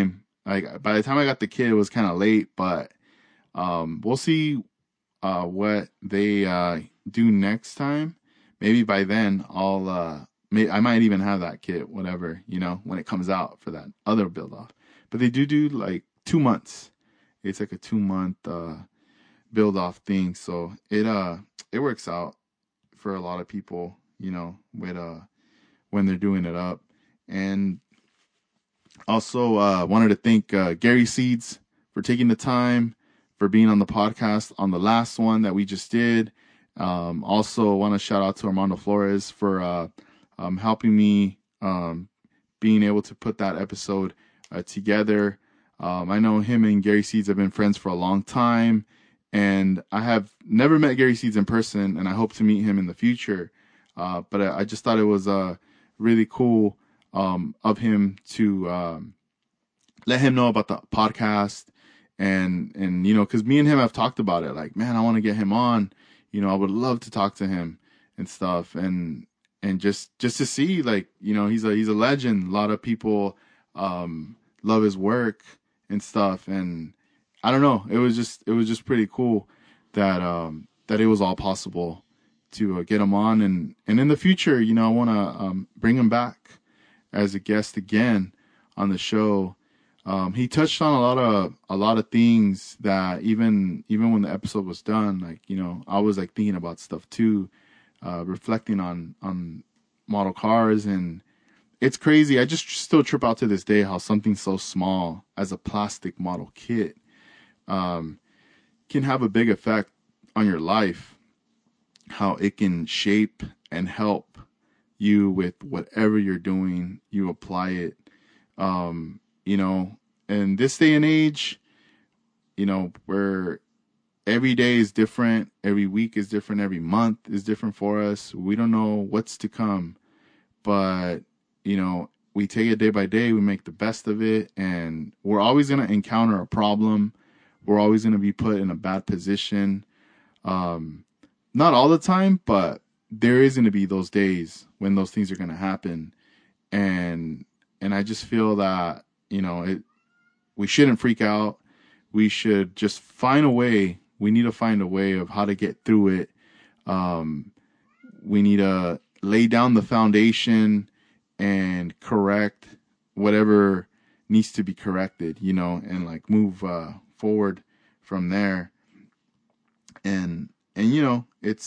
Speaker 1: Like by the time I got the kit, it was kind of late, but we'll see what they do next time. Maybe by then I might even have that kit, whatever, when it comes out for that other build off. But they do like 2 months. It's like a 2 month build off thing, so it works out for a lot of people, with when they're doing it up. And also wanted to thank Gary Seeds for taking the time, for being on the podcast on the last one that we just did. Also want to shout out to Armando Flores for helping me being able to put that episode together. I know him and Gary Seeds have been friends for a long time, and I have never met Gary Seeds in person, and I hope to meet him in the future. But I just thought it was really cool of him to let him know about the podcast, and because me and him have talked about it. Like, man, I want to get him on. I would love to talk to him and stuff, and just to see, like, he's a legend. A lot of people love his work and stuff, and I don't know. It was just pretty cool that that it was all possible to get him on, and in the future, I want to bring him back as a guest again on the show. He touched on a lot of things that even when the episode was done, like, I was like thinking about stuff too, reflecting on model cars, and it's crazy. I just still trip out to this day how something so small as a plastic model kit can have a big effect on your life, how it can shape and help you with whatever you're doing. You apply it, in this day and age, where every day is different, every week is different, every month is different for us. We don't know what's to come, but, we take it day by day, we make the best of it, and we're always going to encounter a problem. We're always going to be put in a bad position. Not all the time, but there is going to be those days when those things are going to happen. And I just feel that, we shouldn't freak out. We should just find a way. We need to find a way of how to get through it. We need to lay down the foundation and correct whatever needs to be corrected, and like move forward from there. And it's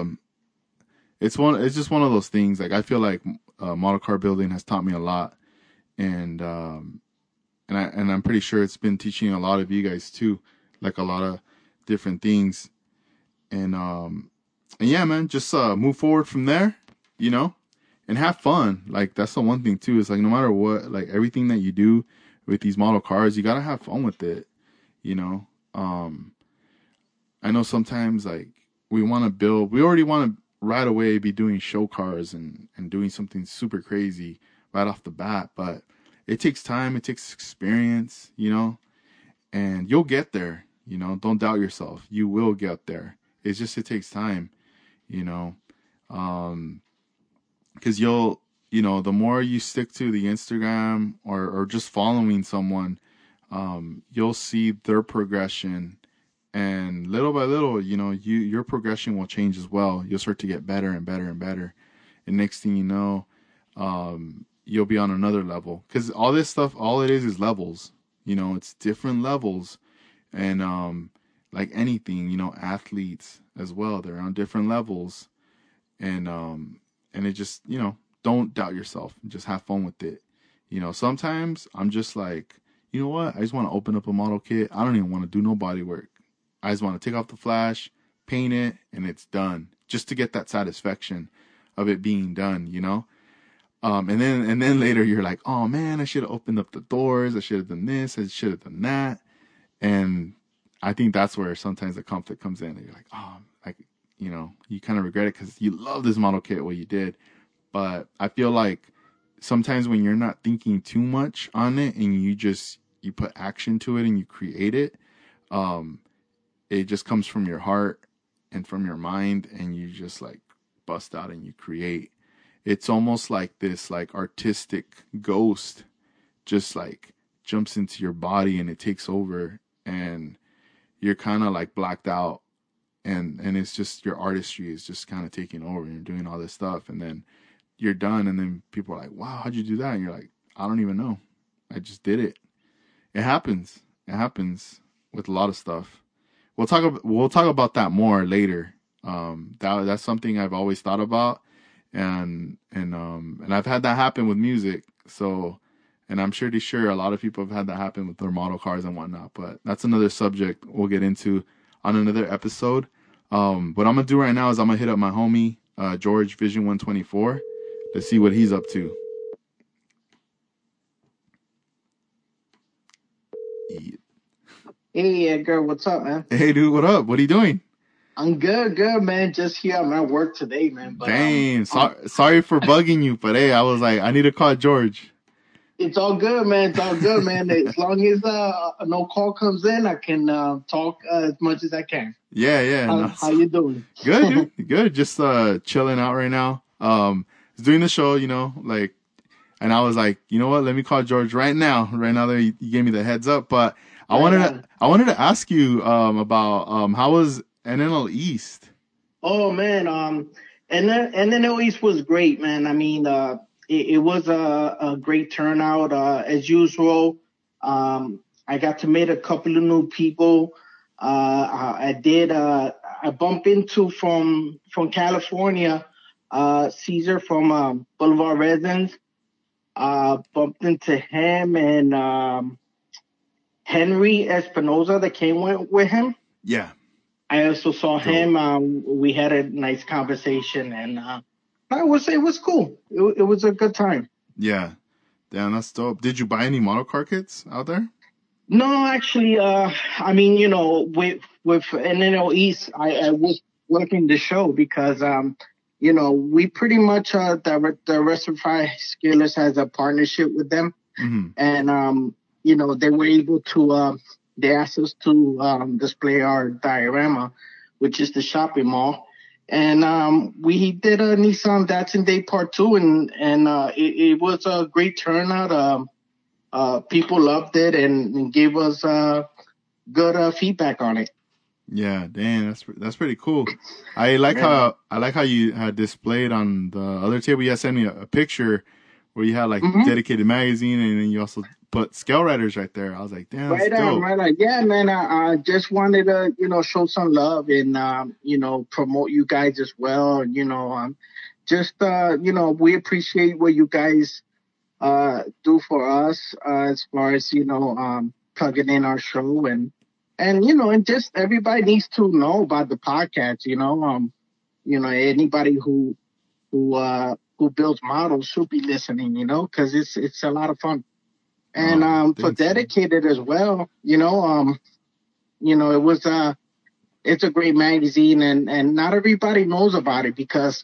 Speaker 1: just one of those things. Like, I feel like model car building has taught me a lot, and I'm pretty sure it's been teaching a lot of you guys too, like a lot of different things. And yeah, man, just move forward from there, and have fun. Like, that's the one thing too, is like, no matter what, like everything that you do with these model cars, you gotta have fun with it. I know sometimes, like, we already want to right away be doing show cars and doing something super crazy right off the bat, but it takes time, it takes experience, and you'll get there. Don't doubt yourself. You will get there. It takes time, because the more you stick to the Instagram or just following someone, you'll see their progression, and little by little, your progression will change as well. You'll start to get better and better and better, and next thing you know, you'll be on another level, because all this stuff, all it is levels. It's different levels, and like anything, athletes as well, they're on different levels, and it just, don't doubt yourself. Just have fun with it. Sometimes I'm just like, you know what? I just want to open up a model kit. I don't even want to do no body work. I just want to take off the flash, paint it, and it's done. Just to get that satisfaction of it being done, And then later you're like, oh man, I should have opened up the doors. I should have done this. I should have done that. And I think that's where sometimes the conflict comes in. And you're like, oh, like, you kind of regret it because you love this model kit, what you did. But I feel like sometimes when you're not thinking too much on it and you put action to it and you create it, it just comes from your heart and from your mind, and you just like bust out and you create. It's almost like this like artistic ghost just like jumps into your body and it takes over, and you're kind of like blacked out, and it's just your artistry is just kind of taking over, and you're doing all this stuff, and then you're done, and then people are like, wow, how'd you do that? And you're like, I don't even know, I just did it. It happens with a lot of stuff. We'll talk about that more later. That's something I've always thought about, and I've had that happen with music. So, and I'm sure a lot of people have had that happen with their model cars and whatnot. But that's another subject we'll get into on another episode. What I'm gonna do right now is I'm gonna hit up my homie George Vision 124 to see what he's up to. Yeah.
Speaker 2: Hey, Edgar, what's up, man?
Speaker 1: Hey, dude, what up? What are you doing?
Speaker 2: I'm good, man. Just here, I'm at work today, man. But
Speaker 1: Dang, sorry for bugging you, but hey, I was like, I need to call George.
Speaker 2: it's all good, man. It's all good, man. As long as no call comes in, I can talk as much as I can.
Speaker 1: Yeah.
Speaker 2: How you doing?
Speaker 1: Good, dude. Good. Just chilling out right now. Was doing the show, like, and I was like, you know what? Let me call George right now. Right now that you gave me the heads up, but I wanted to ask you about how was NNL East?
Speaker 2: Oh, man. NNL East was great, man. I mean, it was a great turnout as usual. I got to meet a couple of new people. I bumped into from California, Caesar from Boulevard Residence. Bumped into him and Henry Espinoza that came with him.
Speaker 1: Yeah.
Speaker 2: I also saw him. We had a nice conversation, and I would say it was cool. It was a good time.
Speaker 1: Yeah. Damn, that's dope. Did you buy any model car kits out there?
Speaker 2: No, actually, I mean, with NNL East, I was working the show because, we pretty much, the Rectify Scalers has a partnership with them.
Speaker 1: Mm-hmm.
Speaker 2: And, they were able to, they asked us to display our diorama, which is the shopping mall. And we did a Nissan Datsun Day Part 2, and it was a great turnout. People loved it and gave us good feedback on it.
Speaker 1: Yeah, dang, that's pretty cool. I like how you had displayed on the other table. You had sent me a picture where you had like dedicated magazine, and then you also put Scale Riders right there. I was like, damn, that's dope.
Speaker 2: Right on. Yeah, man. I just wanted to, show some love and promote you guys as well. We appreciate what you guys do for us as far as plugging in our show and just everybody needs to know about the podcast. Anybody who builds models should be listening. Because it's a lot of fun. And for Dedicated as well, it was it's a great magazine, and not everybody knows about it because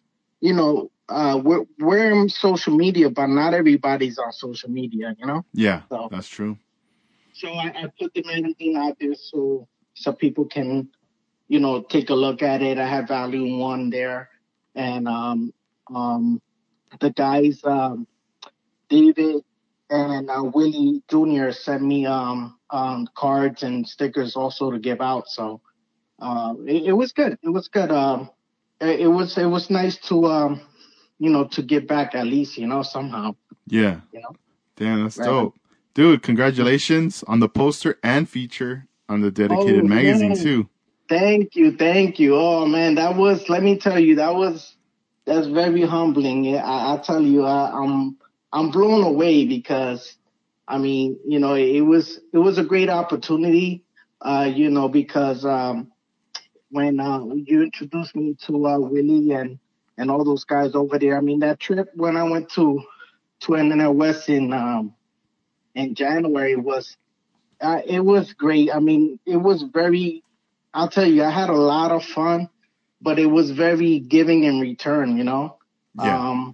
Speaker 2: we're in social media, but not everybody's on social media,
Speaker 1: Yeah, so, that's true.
Speaker 2: So I put the magazine out there so people can, take a look at it. I have Volume 1 there, and the guys, David and Willie Jr. sent me cards and stickers also to give out. So it was good. It was good. It was nice to to give back at least, somehow.
Speaker 1: Yeah. Damn, that's dope. Dude, congratulations on the poster and feature on the Dedicated magazine too.
Speaker 2: Thank you. Oh man, let me tell you, that's very humbling. I tell you, I'm blown away because, I mean, it was a great opportunity, because when you introduced me to Willie and all those guys over there. I mean, that trip when I went to NNL West in January it was great. I mean, it was I'll tell you, I had a lot of fun, but it was very giving in return,
Speaker 1: Yeah.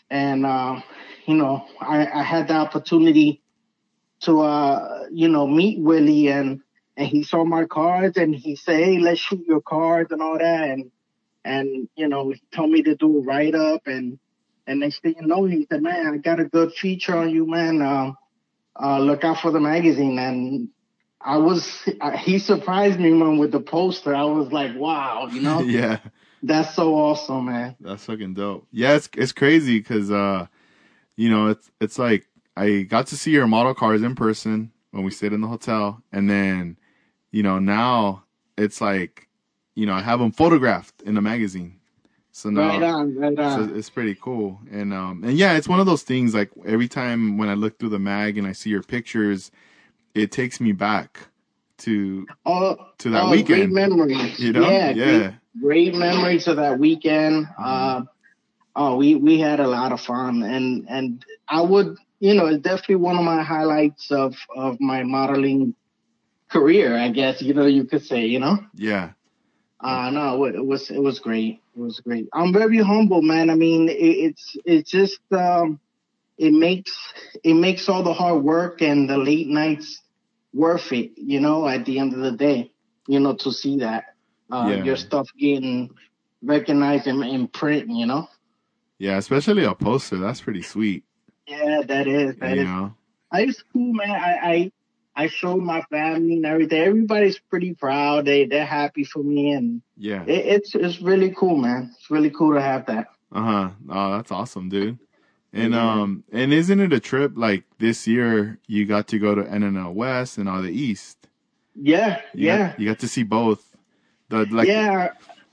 Speaker 2: I had the opportunity to, meet Willie and he saw my cards and he said, hey, let's shoot your cards and all that. And he told me to do a write-up and next thing you know, he said, man, I got a good feature on you, man. look out for the magazine. And he surprised me, man, with the poster. I was like, wow,
Speaker 1: Yeah,
Speaker 2: that's so awesome, man.
Speaker 1: that's fucking dope. Yeah, it's crazy because it's like I got to see your model cars in person when we stayed in the hotel, and then now it's like I have them photographed in the magazine. So
Speaker 2: Right
Speaker 1: now,
Speaker 2: on, right
Speaker 1: so
Speaker 2: on.
Speaker 1: it's pretty cool, and yeah, it's one of those things. Like every time when I look through the mag and I see your pictures, it takes me back to
Speaker 2: Oh,
Speaker 1: that
Speaker 2: great
Speaker 1: weekend.
Speaker 2: memories. Yeah,
Speaker 1: Yeah.
Speaker 2: great memories of that weekend.
Speaker 1: Hmm.
Speaker 2: We had a lot of fun, and I would, it's definitely one of my highlights of my modeling career, I guess, you could say.
Speaker 1: Yeah. Uh,
Speaker 2: No, it was great. It was great. I'm very humble, man. I mean, it's just it makes it makes all the hard work and the late nights worth it, at the end of the day, to see that your
Speaker 1: yeah.
Speaker 2: stuff getting recognized in print.
Speaker 1: Yeah. Especially a poster. That's pretty sweet.
Speaker 2: Yeah, that is.
Speaker 1: You know.
Speaker 2: It's cool, man. I showed my family and everything. Everybody's pretty proud. They're happy for me, and
Speaker 1: Yeah.
Speaker 2: it's really cool, man. It's really cool to have that.
Speaker 1: Uh huh. Oh, that's awesome, dude. And
Speaker 2: Yeah,
Speaker 1: and isn't it a trip like this year? You got to go to NNL West and all the East.
Speaker 2: yeah, yeah,
Speaker 1: You got to see both. The like.
Speaker 2: yeah.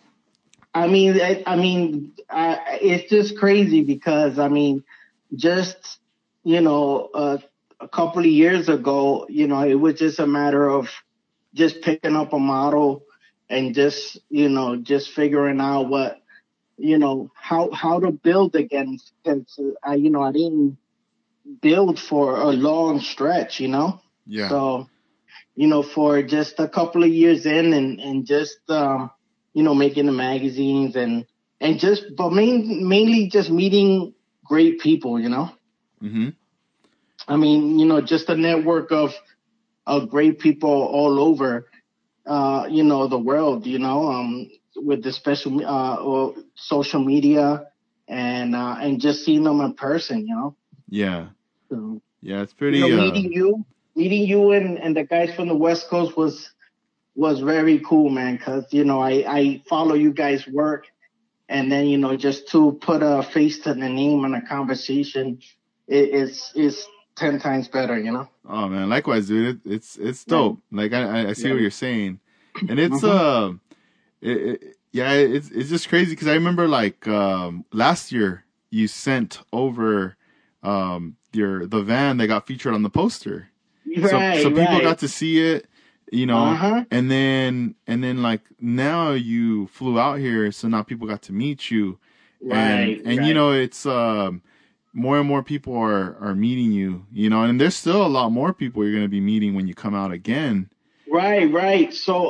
Speaker 2: It's just crazy because just a couple of years ago, it was just a matter of just picking up a model and just figuring out what how to build again. Because I didn't build for a long stretch.
Speaker 1: Yeah.
Speaker 2: So for just a couple of years in and just making the magazines and mainly just meeting great people.
Speaker 1: Mm-hmm.
Speaker 2: Just a network of great people all over the world, with the special or social media and just seeing them in person.
Speaker 1: Yeah.
Speaker 2: So,
Speaker 1: Yeah. It's pretty.
Speaker 2: meeting you and the guys from the West Coast was very cool, man. Cause I follow you guys' work, and then just to put a face to the name and a conversation, is 10 times better.
Speaker 1: Oh man, likewise, dude. It's
Speaker 2: Right.
Speaker 1: dope. Like I see what
Speaker 2: Right.
Speaker 1: you're saying, and it's
Speaker 2: Mhm.
Speaker 1: yeah, it's just crazy because I remember like last year you sent over the van that got featured on the poster, so
Speaker 2: Right.
Speaker 1: people
Speaker 2: Right.
Speaker 1: got to see it,
Speaker 2: Uh huh.
Speaker 1: and then like now you flew out here, so now people got to meet you, and
Speaker 2: Right.
Speaker 1: and
Speaker 2: Right.
Speaker 1: it's more and more people are meeting you, and there's still a lot more people you're gonna be meeting when you come out again.
Speaker 2: Right. Right.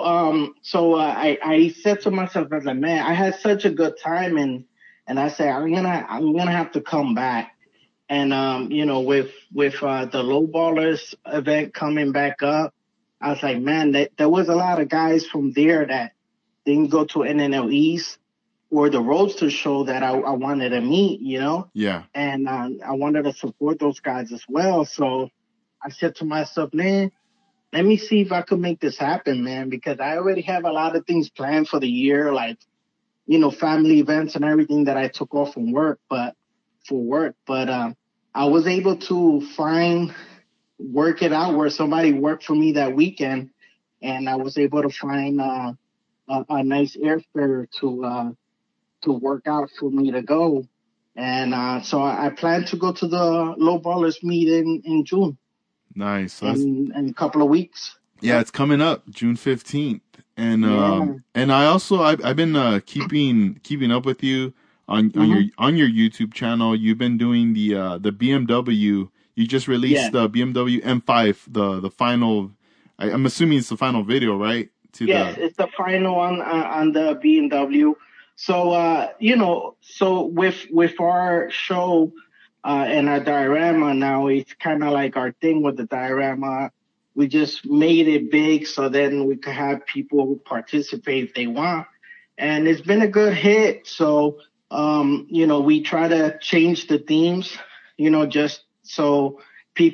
Speaker 2: I said to myself, I was like, man, I had such a good time, and I said I'm gonna have to come back. And with the low ballers event coming back up, I was like, man, there was a lot of guys from there that didn't go to NNL East or the Roadster show that I wanted to meet.
Speaker 1: Yeah.
Speaker 2: And I wanted to support those guys as well. So I said to myself, man, let me see if I could make this happen, man, because I already have a lot of things planned for the year, like family events and everything that I took off from work, but I was able to work it out where somebody worked for me that weekend, and I was able to find a nice airfare to work out for me to go, and so I plan to go to the Low Ballers meet in June,
Speaker 1: Nice. So that's
Speaker 2: in a couple of weeks.
Speaker 1: Yeah,
Speaker 2: Yep.
Speaker 1: it's coming up June 15th. And
Speaker 2: Yeah.
Speaker 1: I also I've been keeping up with you
Speaker 2: Hmm.
Speaker 1: on your YouTube channel. You've been doing the BMW. You just released
Speaker 2: Yeah.
Speaker 1: the BMW M5, the final. I'm assuming it's the final video, right? To
Speaker 2: Yes,
Speaker 1: the
Speaker 2: it's the final one on the BMW. So so with our show and our diorama now, it's kind of like our thing with the diorama. We just made it big so then we could have people participate if they want, and it's been a good hit. So we try to change the themes, just so people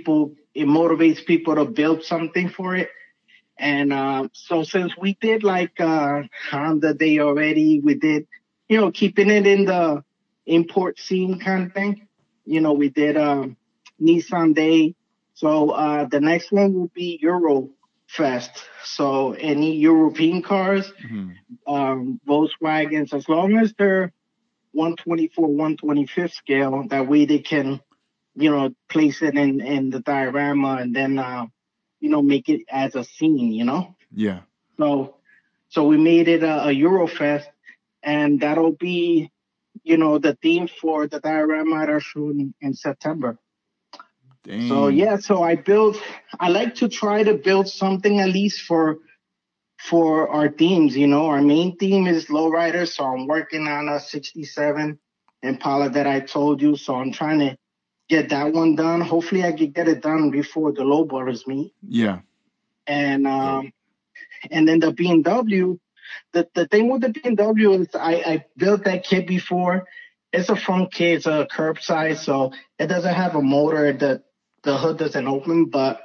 Speaker 2: it motivates people to build something for it. And so since we did like Honda Day already, we did, keeping it in the import scene kind of thing. We did Nissan Day. So the next one will be Euro Fest. So any European cars, Volkswagens, as long as they're 124, 125th scale, that way they can, place it in the diorama and then make it as a scene.
Speaker 1: Yeah.
Speaker 2: So we made it a Eurofest, and that'll be, the theme for the diorama that are shown in September.
Speaker 1: Dang.
Speaker 2: So yeah, I like to try to build something at least for our themes. Our main theme is lowrider, so I'm working on a 67 Impala that I told you. So I'm trying to get that one done. Hopefully I can get it done before the lowboarders meet.
Speaker 1: Yeah.
Speaker 2: And then the BMW, the thing with the BMW is I built that kit before. It's a front kit, it's a curb size, so it doesn't have a motor. The hood doesn't open, but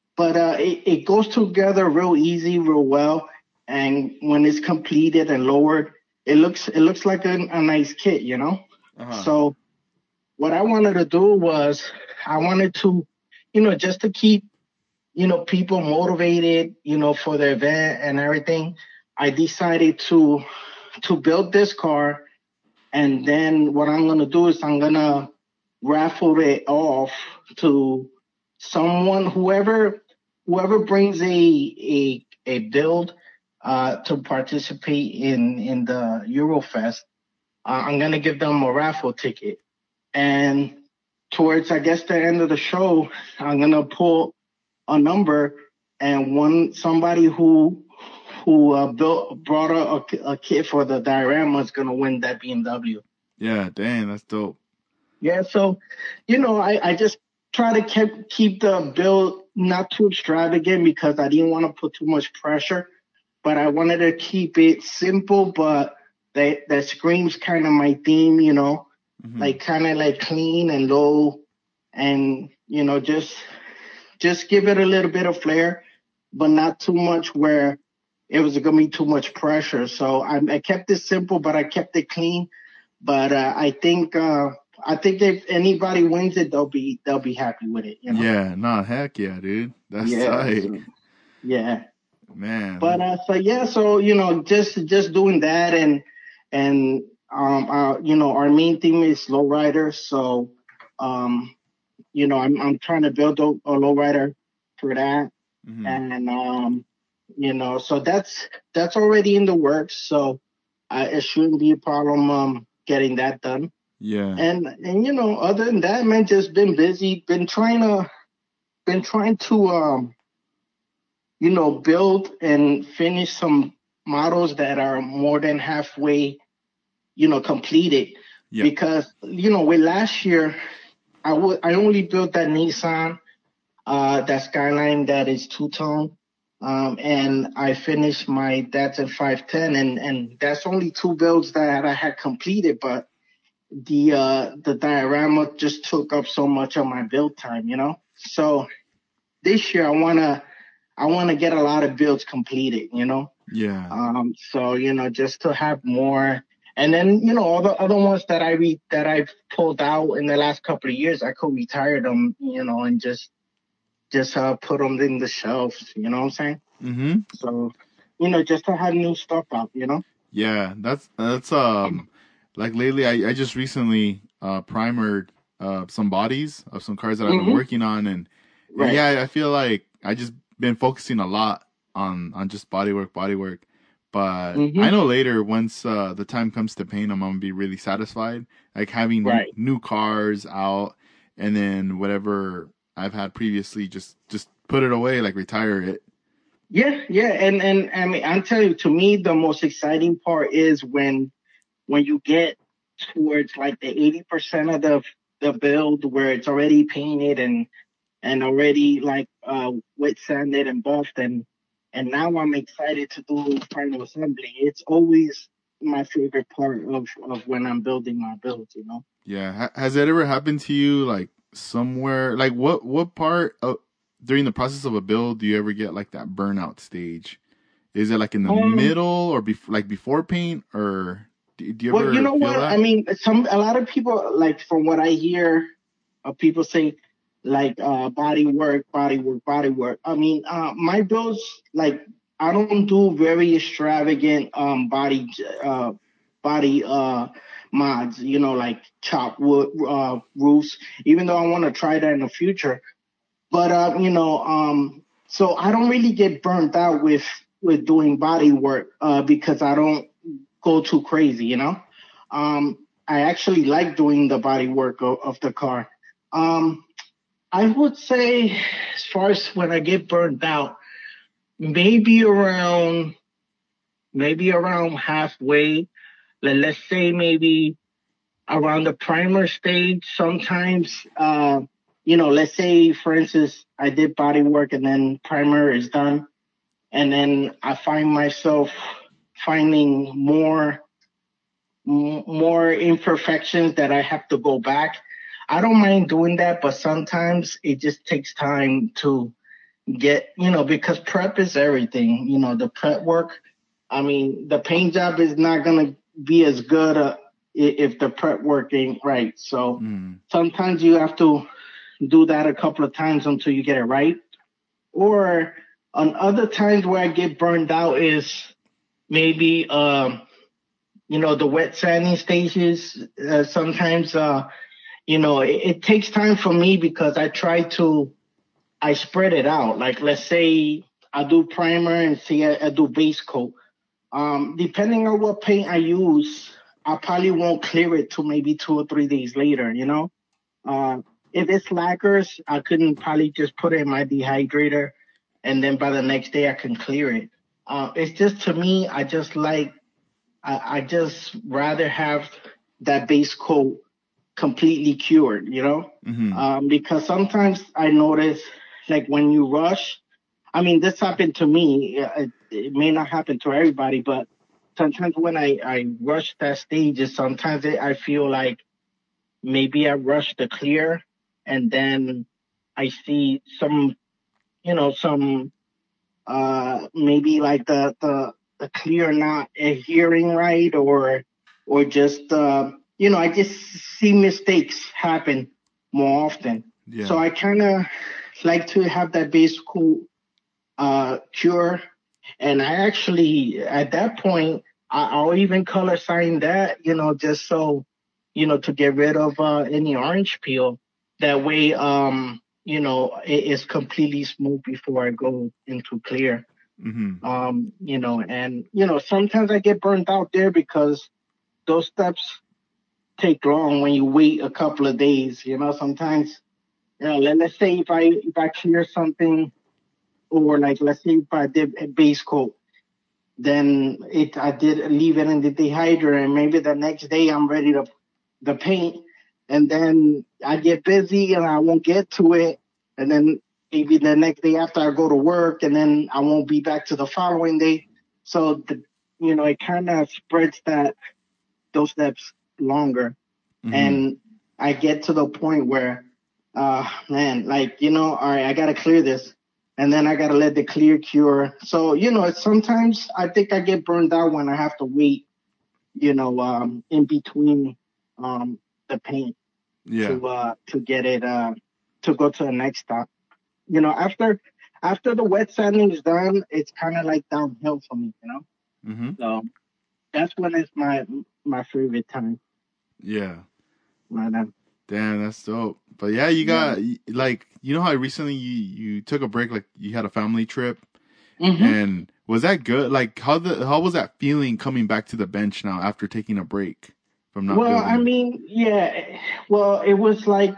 Speaker 2: it goes together real easy, real well. And when it's completed and lowered, it looks like a nice kit, So what I wanted to do was I wanted to, just to keep, people motivated, for the event and everything. I decided to build this car, and then what I'm gonna do is I'm gonna raffle it off to someone, whoever brings a build to participate in the Eurofest. I'm gonna give them a raffle ticket, and towards I guess the end of the show, I'm gonna pull a number, and somebody who brought a kit for the diorama is gonna win that BMW.
Speaker 1: Yeah, dang, that's dope.
Speaker 2: Yeah, so I just try to keep the build not too extravagant because I didn't want to put too much pressure, but I wanted to keep it simple, but that screams kind of my theme, like kind of like clean and low, and just give it a little bit of flair, but not too much where it was going to be too much pressure. So I kept it simple, but I kept it clean. But I think if anybody wins it, they'll be happy with it.
Speaker 1: Yeah, nah, heck yeah, dude. That's tight.
Speaker 2: Yeah.
Speaker 1: Man.
Speaker 2: But just doing that, and our main theme is lowrider. So I'm trying to build a lowrider for that, and so that's already in the works. So it shouldn't be a problem getting that done.
Speaker 1: Yeah.
Speaker 2: And other than that, man, just been busy, been trying to build and finish some models that are more than halfway, completed.
Speaker 1: Yeah.
Speaker 2: Because with last year, I only built that Nissan, that Skyline that is two-tone, and I finished my Datsun 510, and that's only two builds that I had completed, but the diorama just took up so much of my build time, So this year I wanna get a lot of builds completed,
Speaker 1: Yeah.
Speaker 2: So just to have more. And then, all the other ones that I've pulled out in the last couple of years, I could retire them, and just put them in the shelves. You know what I'm saying?
Speaker 1: Mm-hmm.
Speaker 2: So, just to have new stuff out.
Speaker 1: Yeah, that's like lately. I just recently primered some bodies of some cars that I've been working on, and yeah, I feel like I just been focusing a lot on just bodywork. But I know later, once the time comes to paint them, I'm gonna be really satisfied. Like having new cars out, and then whatever I've had previously, just put it away, like retire it.
Speaker 2: Yeah, and I mean, I'm telling you, to me, the most exciting part is when you get towards like the 80% of the build where it's already painted and already like wet sanded and buffed, and now I'm excited to do final assembly. It's always my favorite part of when I'm building my builds.
Speaker 1: Yeah. Has it ever happened to you, like somewhere, like what part of during the process of a build, do you ever get like that burnout stage? Is it like in the
Speaker 2: Um,
Speaker 1: middle or like before paint, or do you
Speaker 2: well, you
Speaker 1: ever
Speaker 2: know
Speaker 1: feel
Speaker 2: what? I
Speaker 1: that?
Speaker 2: mean, a lot of people, like from what I hear, people say like body work, body work, body work. I mean, my builds, like, I don't do very extravagant body mods, like chop wood roofs, even though I want to try that in the future. But so I don't really get burnt out with doing body work because I don't go too crazy, I actually like doing the body work of the car. Um, I would say, as far as when I get burned out, maybe around halfway. Let's say maybe around the primer stage. Sometimes, let's say for instance, I did body work and then primer is done, and then I find myself finding more imperfections that I have to go back. I don't mind doing that, but sometimes it just takes time to get, because prep is everything. The prep work. I mean, the paint job is not gonna be as good if the prep work ain't right. So
Speaker 1: Mm.
Speaker 2: sometimes you have to do that a couple of times until you get it right. Or on other times where I get burned out is maybe the wet sanding stages. Sometimes it takes time for me because I spread it out. Like, let's say I do primer and say I do base coat. Depending on what paint I use, I probably won't clear it till maybe 2 or 3 days later. Uh, if it's lacquers, I couldn't probably just put it in my dehydrator, and then by the next day I can clear it. It's just, to me, I just rather have that base coat completely cured,
Speaker 1: Hmm.
Speaker 2: because sometimes I notice, like, when you rush. I mean, this happened to me. It may not happen to everybody, but sometimes when I rush that stage, sometimes I feel like maybe I rushed the clear, and then I see some maybe like the clear not adhering right, or just I just see mistakes happen more often. So
Speaker 1: Yeah.
Speaker 2: I kind of like to have that base coat cure. And I actually, at that point, I'll even color sign that, just so, to get rid of any orange peel. That way, it's completely smooth before I go into clear.
Speaker 1: Hmm.
Speaker 2: And, sometimes I get burnt out there because those steps take long when you wait a couple of days. Sometimes, let's say if I clear something, or like, let's say if I did a base coat, then I did leave it in the dehydrator, and maybe the next day I'm ready to the paint, and then I get busy and I won't get to it, and then maybe the next day after I go to work, and then I won't be back to the following day. So it kind of spreads those steps longer,
Speaker 1: Hmm.
Speaker 2: and I get to the point where, man, like, all right, I gotta clear this, and then I gotta let the clear cure. So sometimes I think I get burned out when I have to wait, in between um the paint
Speaker 1: Yeah.
Speaker 2: to get it to go to the next stop. After the wet sanding is done, it's kind of like downhill for me.
Speaker 1: Hmm.
Speaker 2: So that's when it's my favorite time.
Speaker 1: Yeah.
Speaker 2: Right.
Speaker 1: Damn, that's dope. But yeah, you
Speaker 2: Yeah.
Speaker 1: got like, you know how recently you took a break, like you had a family trip,
Speaker 2: hmm
Speaker 1: and was that good? Like how was that feeling coming back to the bench now after taking a break from not
Speaker 2: Well, I
Speaker 1: building?
Speaker 2: mean, yeah. Well, it was like,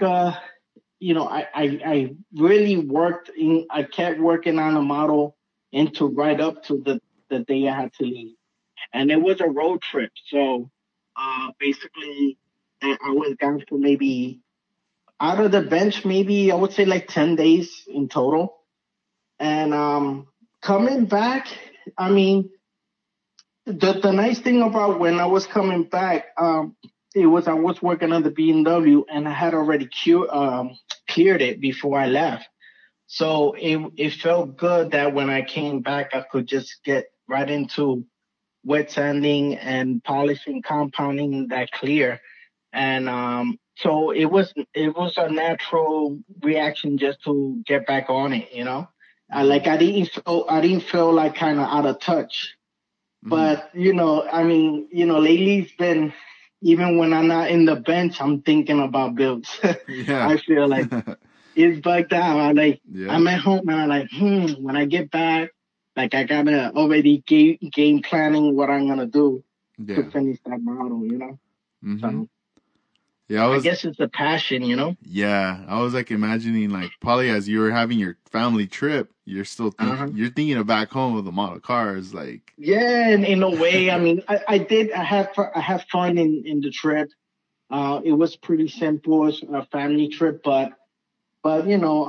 Speaker 2: I really worked in. I kept working on a model into right up to the day I had to leave, and it was a road trip. So, basically, I was gone for maybe, out of the bench, maybe I would say like 10 days in total. And coming back, I mean, the nice thing about when I was coming back, it was, I was working on the BMW, and I had already cleared it before I left. So it felt good that when I came back, I could just get right into wet sanding and polishing, compounding that clear. And so it was a natural reaction just to get back on it, you know.
Speaker 1: Mm-hmm.
Speaker 2: I didn't feel like kind of out of touch.
Speaker 1: Mm-hmm.
Speaker 2: But I mean, lately it's been, even when I'm not in the bench, I'm thinking about builds.
Speaker 1: Yeah.
Speaker 2: I feel like it's bugged out.
Speaker 1: Yeah.
Speaker 2: I'm at home and I'm like, when I get back, like I gotta already game planning what I'm gonna do to
Speaker 1: Yeah.
Speaker 2: finish that model.
Speaker 1: Mm-hmm.
Speaker 2: So
Speaker 1: Yeah,
Speaker 2: I guess it's a passion.
Speaker 1: I was like imagining like probably as you were having your family trip,
Speaker 2: Uh-huh.
Speaker 1: you're thinking of back home with the model cars, like
Speaker 2: Yeah, and in a way, I mean, I have fun in the trip. It was pretty simple, it's a family trip, but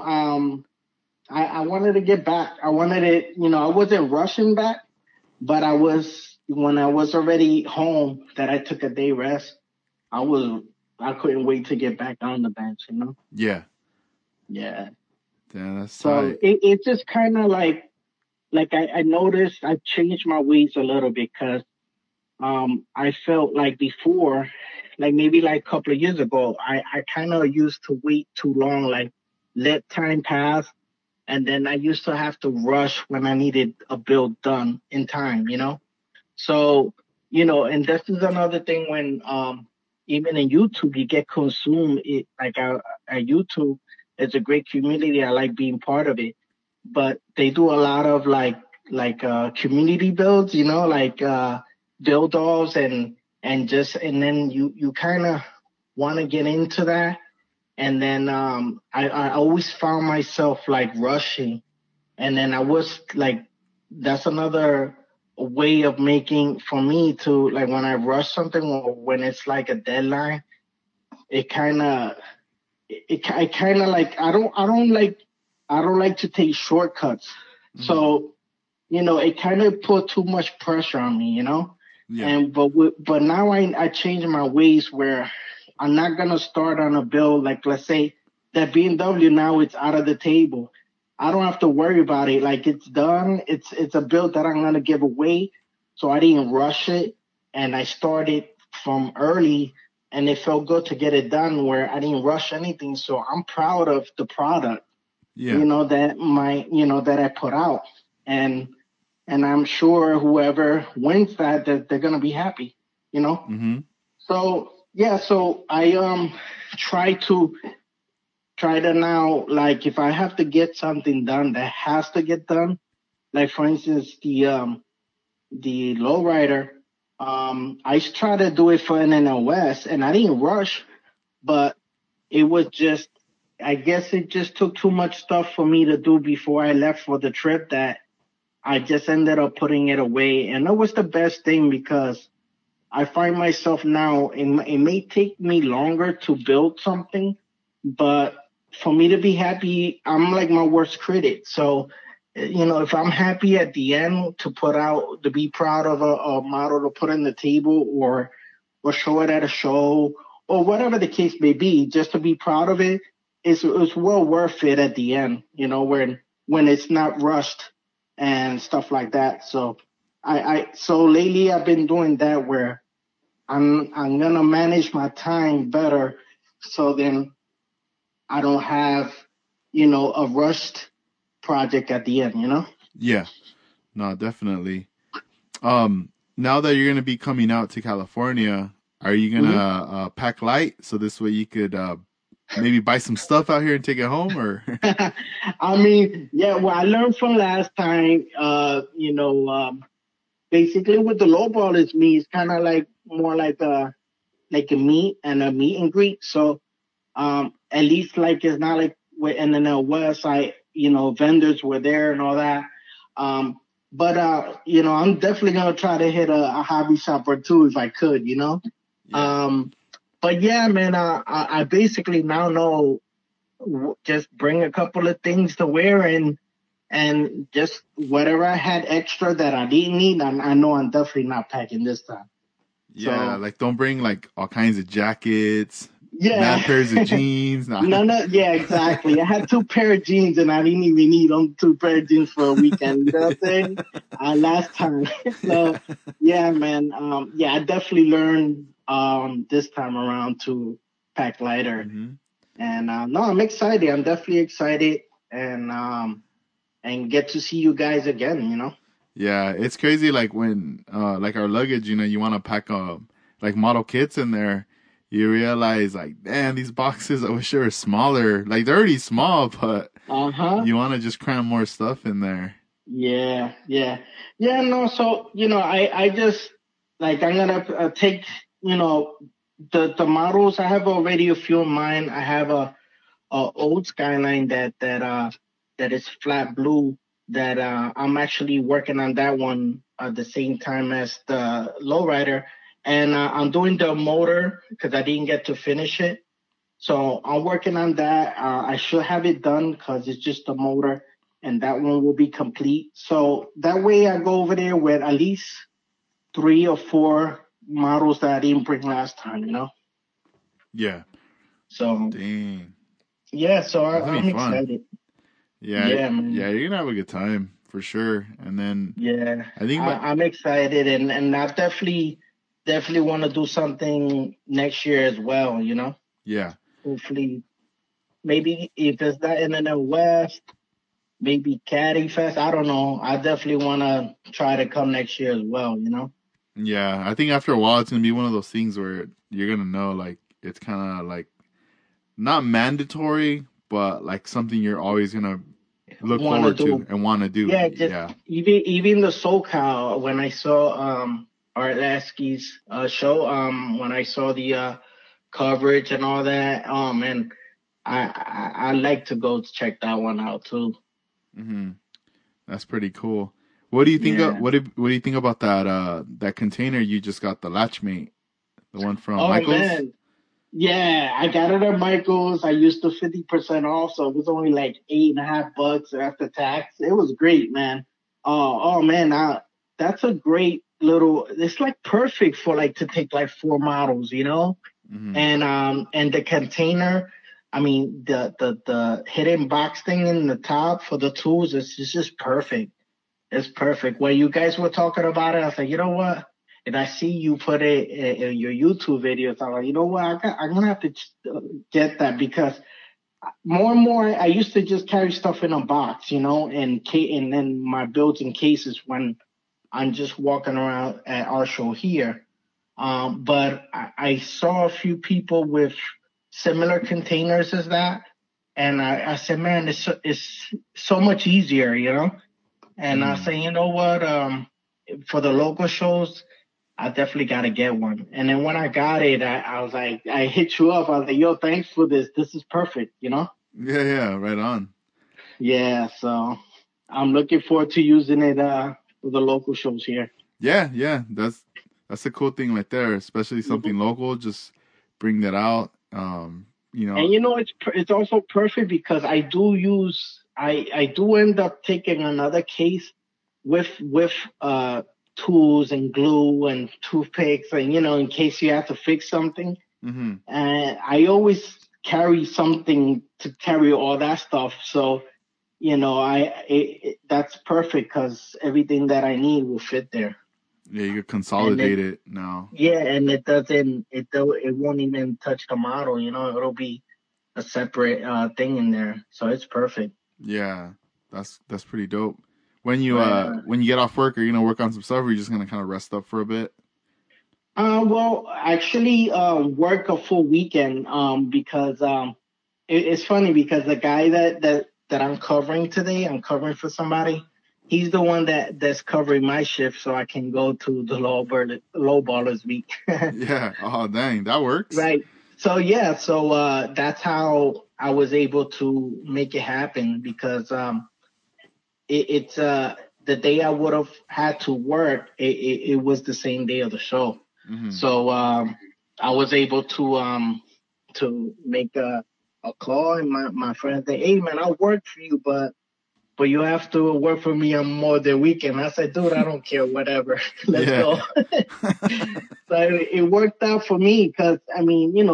Speaker 2: I wanted to get back. I wanted it, I wasn't rushing back, but when I was already home, that I took a day rest. I was I couldn't wait to get back on the bench.
Speaker 1: yeah,
Speaker 2: Yeah.
Speaker 1: damn, that's
Speaker 2: So
Speaker 1: tight.
Speaker 2: it just kind of like I noticed I changed my ways a little bit because I felt like before, like maybe like a couple of years ago, I kind of used to wait too long, like let time pass, and then I used to have to rush when I needed a build done in time. So, and this is another thing when even in YouTube you get consumed. It like at YouTube, it's a great community. I like being part of it, but they do a lot of like community builds. Like build dolls and then you kind of want to get into that, and then I always found myself like rushing, and then I was like, that's another way of making for me to, like, when I rush something or when it's like a deadline, it kind of I kind of like I don't like to take shortcuts.
Speaker 1: Hmm.
Speaker 2: So it kind of put too much pressure on me.
Speaker 1: Yeah,
Speaker 2: And but now I changed my ways where I'm not gonna start on a bill, like let's say that BMW now it's out of the table. I don't have to worry about it. Like it's done. It's a bill that I'm gonna give away. So I didn't rush it, and I started from early, and it felt good to get it done where I didn't rush anything. So I'm proud of the product,
Speaker 1: yeah.
Speaker 2: that I put out. And I'm sure whoever wins that they're gonna be happy.
Speaker 1: Hmm.
Speaker 2: So yeah, so I try to now, like, if I have to get something done that has to get done, like for instance the lowrider, I try to do it for an NOS, and I didn't rush, but it was just, I guess it just took too much stuff for me to do before I left for the trip that I just ended up putting it away. And that was the best thing because I find myself now, it may take me longer to build something, but for me to be happy, I'm like my worst critic. So, if I'm happy at the end to put out, to be proud of a model to put on the table, or show it at a show, or whatever the case may be, just to be proud of it, it's well worth it at the end, when it's not rushed and stuff like that. So so lately I've been doing that where I'm gonna manage my time better, so then I don't have, a rushed project at the end.
Speaker 1: Yeah, no, definitely. Now that you're gonna be coming out to California, are you gonna
Speaker 2: Hmm.
Speaker 1: pack light so this way you could maybe buy some stuff out here and take it home, or?
Speaker 2: I mean, yeah, what I learned from last time, basically with the lowball is me, it's kind of like more like a meet and greet. So at least like it's not like we're in the west side, vendors were there and all that. Um, but I'm definitely gonna try to hit a hobby shop or two if I could.
Speaker 1: Yeah.
Speaker 2: Um, but yeah, man, I basically now know, just bring a couple of things to wear, and just whatever I had extra that I didn't need, I know I'm definitely not packing this time.
Speaker 1: Yeah,
Speaker 2: So
Speaker 1: like don't bring like all kinds of jackets,
Speaker 2: Yeah.
Speaker 1: mad pairs of jeans. Nah.
Speaker 2: Yeah, exactly. I had two pair of jeans and I didn't even need them two pair of jeans for a weekend. You know what I'm saying? Last time. So yeah, man. Yeah, I definitely learned this time around to pack lighter.
Speaker 1: Hmm.
Speaker 2: And no, I'm excited. I'm definitely excited and get to see you guys again, you know?
Speaker 1: Yeah, it's crazy. Like when, like our luggage, you want to pack like model kits in there. You realize, like, damn, these boxes. I wish they were smaller. Like they're already small, but
Speaker 2: Uh-huh.
Speaker 1: you want to just cram more stuff in there.
Speaker 2: Yeah, yeah. Yeah, no, so, I just like I'm gonna take, the models. I have already a few in mind. I have a old Skyline that is flat blue that I'm actually working on that one at the same time as the lowrider. And I'm doing the motor because I didn't get to finish it. So I'm working on that. I should have it done because it's just the motor, and that one will be complete. So that way I go over there with at least 3 or 4 models that I didn't bring last time, you know?
Speaker 1: Yeah.
Speaker 2: So
Speaker 1: Dang.
Speaker 2: yeah, so
Speaker 1: That's gonna be
Speaker 2: I'm
Speaker 1: fun.
Speaker 2: excited.
Speaker 1: Yeah,
Speaker 2: Yeah,
Speaker 1: yeah,
Speaker 2: man.
Speaker 1: you're gonna have a good time for sure. And then
Speaker 2: Yeah,
Speaker 1: I think, but
Speaker 2: I'm excited, and I definitely want to do something next year as well, you know?
Speaker 1: yeah,
Speaker 2: Hopefully, maybe if it's not in the West, maybe Caddy Fest. I don't know. I definitely want to try to come next year as well, you know?
Speaker 1: yeah. I think after a while, it's gonna be one of those things where you're gonna know, like, it's kind of like not mandatory, but like something you're always gonna look
Speaker 2: Want to
Speaker 1: forward to
Speaker 2: do.
Speaker 1: and want to do.
Speaker 2: Yeah, just
Speaker 1: Yeah,
Speaker 2: even the SoCal, when I saw Art Lasky's show, when I saw the coverage and all that, oh man, I like to go check that one out too.
Speaker 1: hmm, that's pretty cool. What do you think of
Speaker 2: Yeah.
Speaker 1: what do you think about that container you just got, the Latchmate, the one from
Speaker 2: Oh
Speaker 1: Michaels?
Speaker 2: man. Yeah, I got it at Michael's. I used the 50% off, so it was only like $8.50 after tax. It was great, man. Oh man, that's a great little. It's like perfect for like to take like 4 models, you know.
Speaker 1: Hmm.
Speaker 2: And the container, I mean the hidden box thing in the top for the tools is just perfect. It's perfect. When you guys were talking about it, I was like, you know what? And I see you put it in your YouTube videos. I'm like, you know what? I'm gonna have to get that because more and more, I used to just carry stuff in a box, you know, and then my built-in cases when I'm just walking around at our show here. But I saw a few people with similar containers as that, and I said, man, it's so much easier, you know. And I
Speaker 1: Hmm.
Speaker 2: say, you know what? For the local shows, I definitely got to get one. And then when I got it, I was like, I hit you up. I was like, yo, thanks for this. This is perfect, you know?
Speaker 1: Yeah, yeah, right on.
Speaker 2: Yeah. So I'm looking forward to using it for the local shows here.
Speaker 1: Yeah, yeah, that's a cool thing right there, especially something
Speaker 2: Mhm.
Speaker 1: local. Just bring that out.
Speaker 2: And it's also perfect because I do end up taking another case with tools and glue and toothpicks and in case you have to fix something.
Speaker 1: Hmm.
Speaker 2: And I always carry something to carry all that stuff. So that's perfect because everything that I need will fit there.
Speaker 1: Yeah, you could
Speaker 2: And
Speaker 1: consolidate it now.
Speaker 2: and it won't even touch the model. It'll be a separate thing in there, so it's perfect.
Speaker 1: Yeah, that's pretty dope.
Speaker 2: Right.
Speaker 1: When you get off work, are you gonna work on some stuff, or are you just gonna kind of rest up for a bit?
Speaker 2: Well, actually, work a full weekend. Because it's funny because the guy that I'm covering today, I'm covering for somebody. He's the one that's covering my shift, so I can go to the low ballers week.
Speaker 1: Yeah. Oh, dang, that works.
Speaker 2: Right. So yeah, so that's how I was able to make it happen because it's the day I would have had to work, it was the same day of the show.
Speaker 1: Hmm.
Speaker 2: So I was able to make a call, and my friend said, "Hey man, I'll work for you, but you have to work for me on more than weekend." I said, "Dude, I don't care, whatever. Let's
Speaker 1: Yeah.
Speaker 2: go." So it worked out for me because I mean,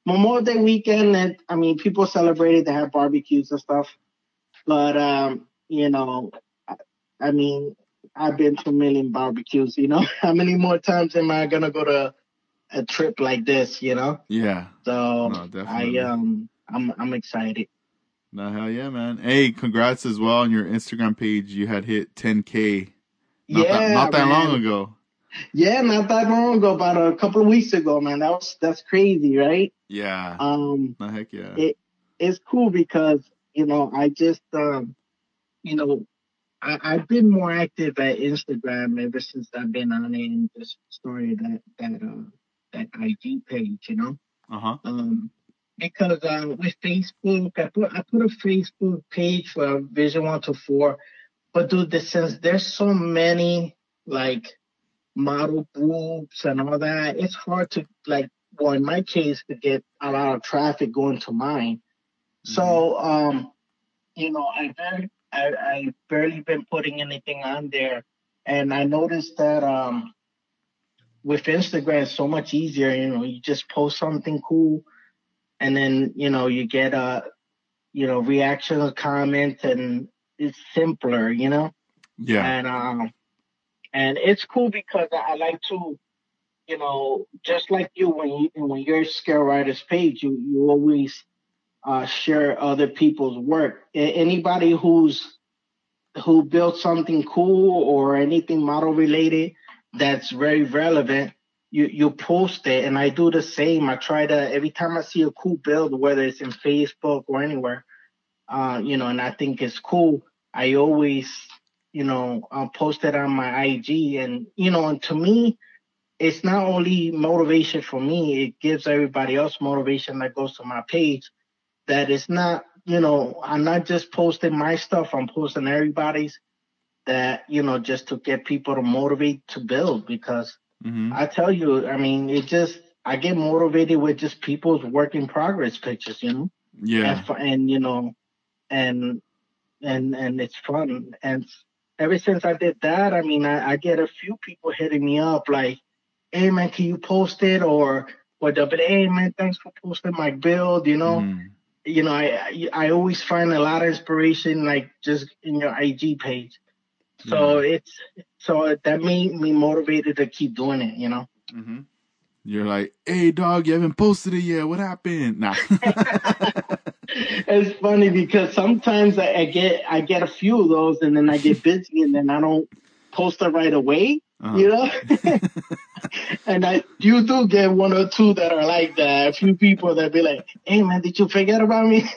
Speaker 2: Memorial Day weekend, and I mean, people celebrated. They had barbecues and stuff. But I, I mean, I've been to a million barbecues. How many more times am I gonna go to a trip like this?
Speaker 1: Yeah.
Speaker 2: So
Speaker 1: No,
Speaker 2: I
Speaker 1: definitely.
Speaker 2: I'm excited.
Speaker 1: No, hell yeah, man. Hey, congrats as well on your Instagram page. You had hit 10K not
Speaker 2: Yeah,
Speaker 1: that long
Speaker 2: man.
Speaker 1: ago.
Speaker 2: Yeah, not that long ago, about a couple of weeks ago, man. That's crazy, right?
Speaker 1: Yeah.
Speaker 2: Um,
Speaker 1: No, heck yeah.
Speaker 2: it it's cool because I just you know I've been more active at Instagram ever since I've been on it and just started that IG page,
Speaker 1: Uh-huh.
Speaker 2: um, because with Facebook, I put a Facebook page for Vision 124, but dude, since there's so many like model groups and all that, it's hard to like, well, in my case, to get a lot of traffic going to mine.
Speaker 1: Mm-hmm.
Speaker 2: So, I barely been putting anything on there, and I noticed that with Instagram, it's so much easier. You just post something cool, and then you get a reaction or comment, and it's simpler,
Speaker 1: Yeah.
Speaker 2: and it's cool because I like to, just like you, when you're Scare Writers page, you always share other people's work. Anybody who built something cool or anything model related that's very relevant, you post it, and I do the same. I try to, every time I see a cool build, whether it's in Facebook or anywhere, and I think it's cool, I always I'll post it on my IG, and to me, it's not only motivation for me, it gives everybody else motivation that goes to my page, that it's not, I'm not just posting my stuff, I'm posting everybody's, that, just to get people to motivate to build. Because
Speaker 1: Mm-hmm.
Speaker 2: I tell you, I mean, I get motivated with just people's work in progress pictures, and,
Speaker 1: Yeah.
Speaker 2: and, and, and it's fun. And ever since I did that, I mean, I get a few people hitting me up like, hey man, can you post it? Or they'll be, hey man, thanks for posting my build,
Speaker 1: Mm-hmm.
Speaker 2: I always find a lot of inspiration like just in your IG page.
Speaker 1: Yeah.
Speaker 2: So that made me motivated to keep doing it.
Speaker 1: Mm-hmm. You're like, hey dog, you haven't posted it yet. What happened? Nah.
Speaker 2: It's funny because sometimes I get a few of those, and then I get busy, and then I don't post it right away,
Speaker 1: Uh-huh.
Speaker 2: you know. And you do get one or two that are like that. A few people that be like, "Hey man, did you forget about me?"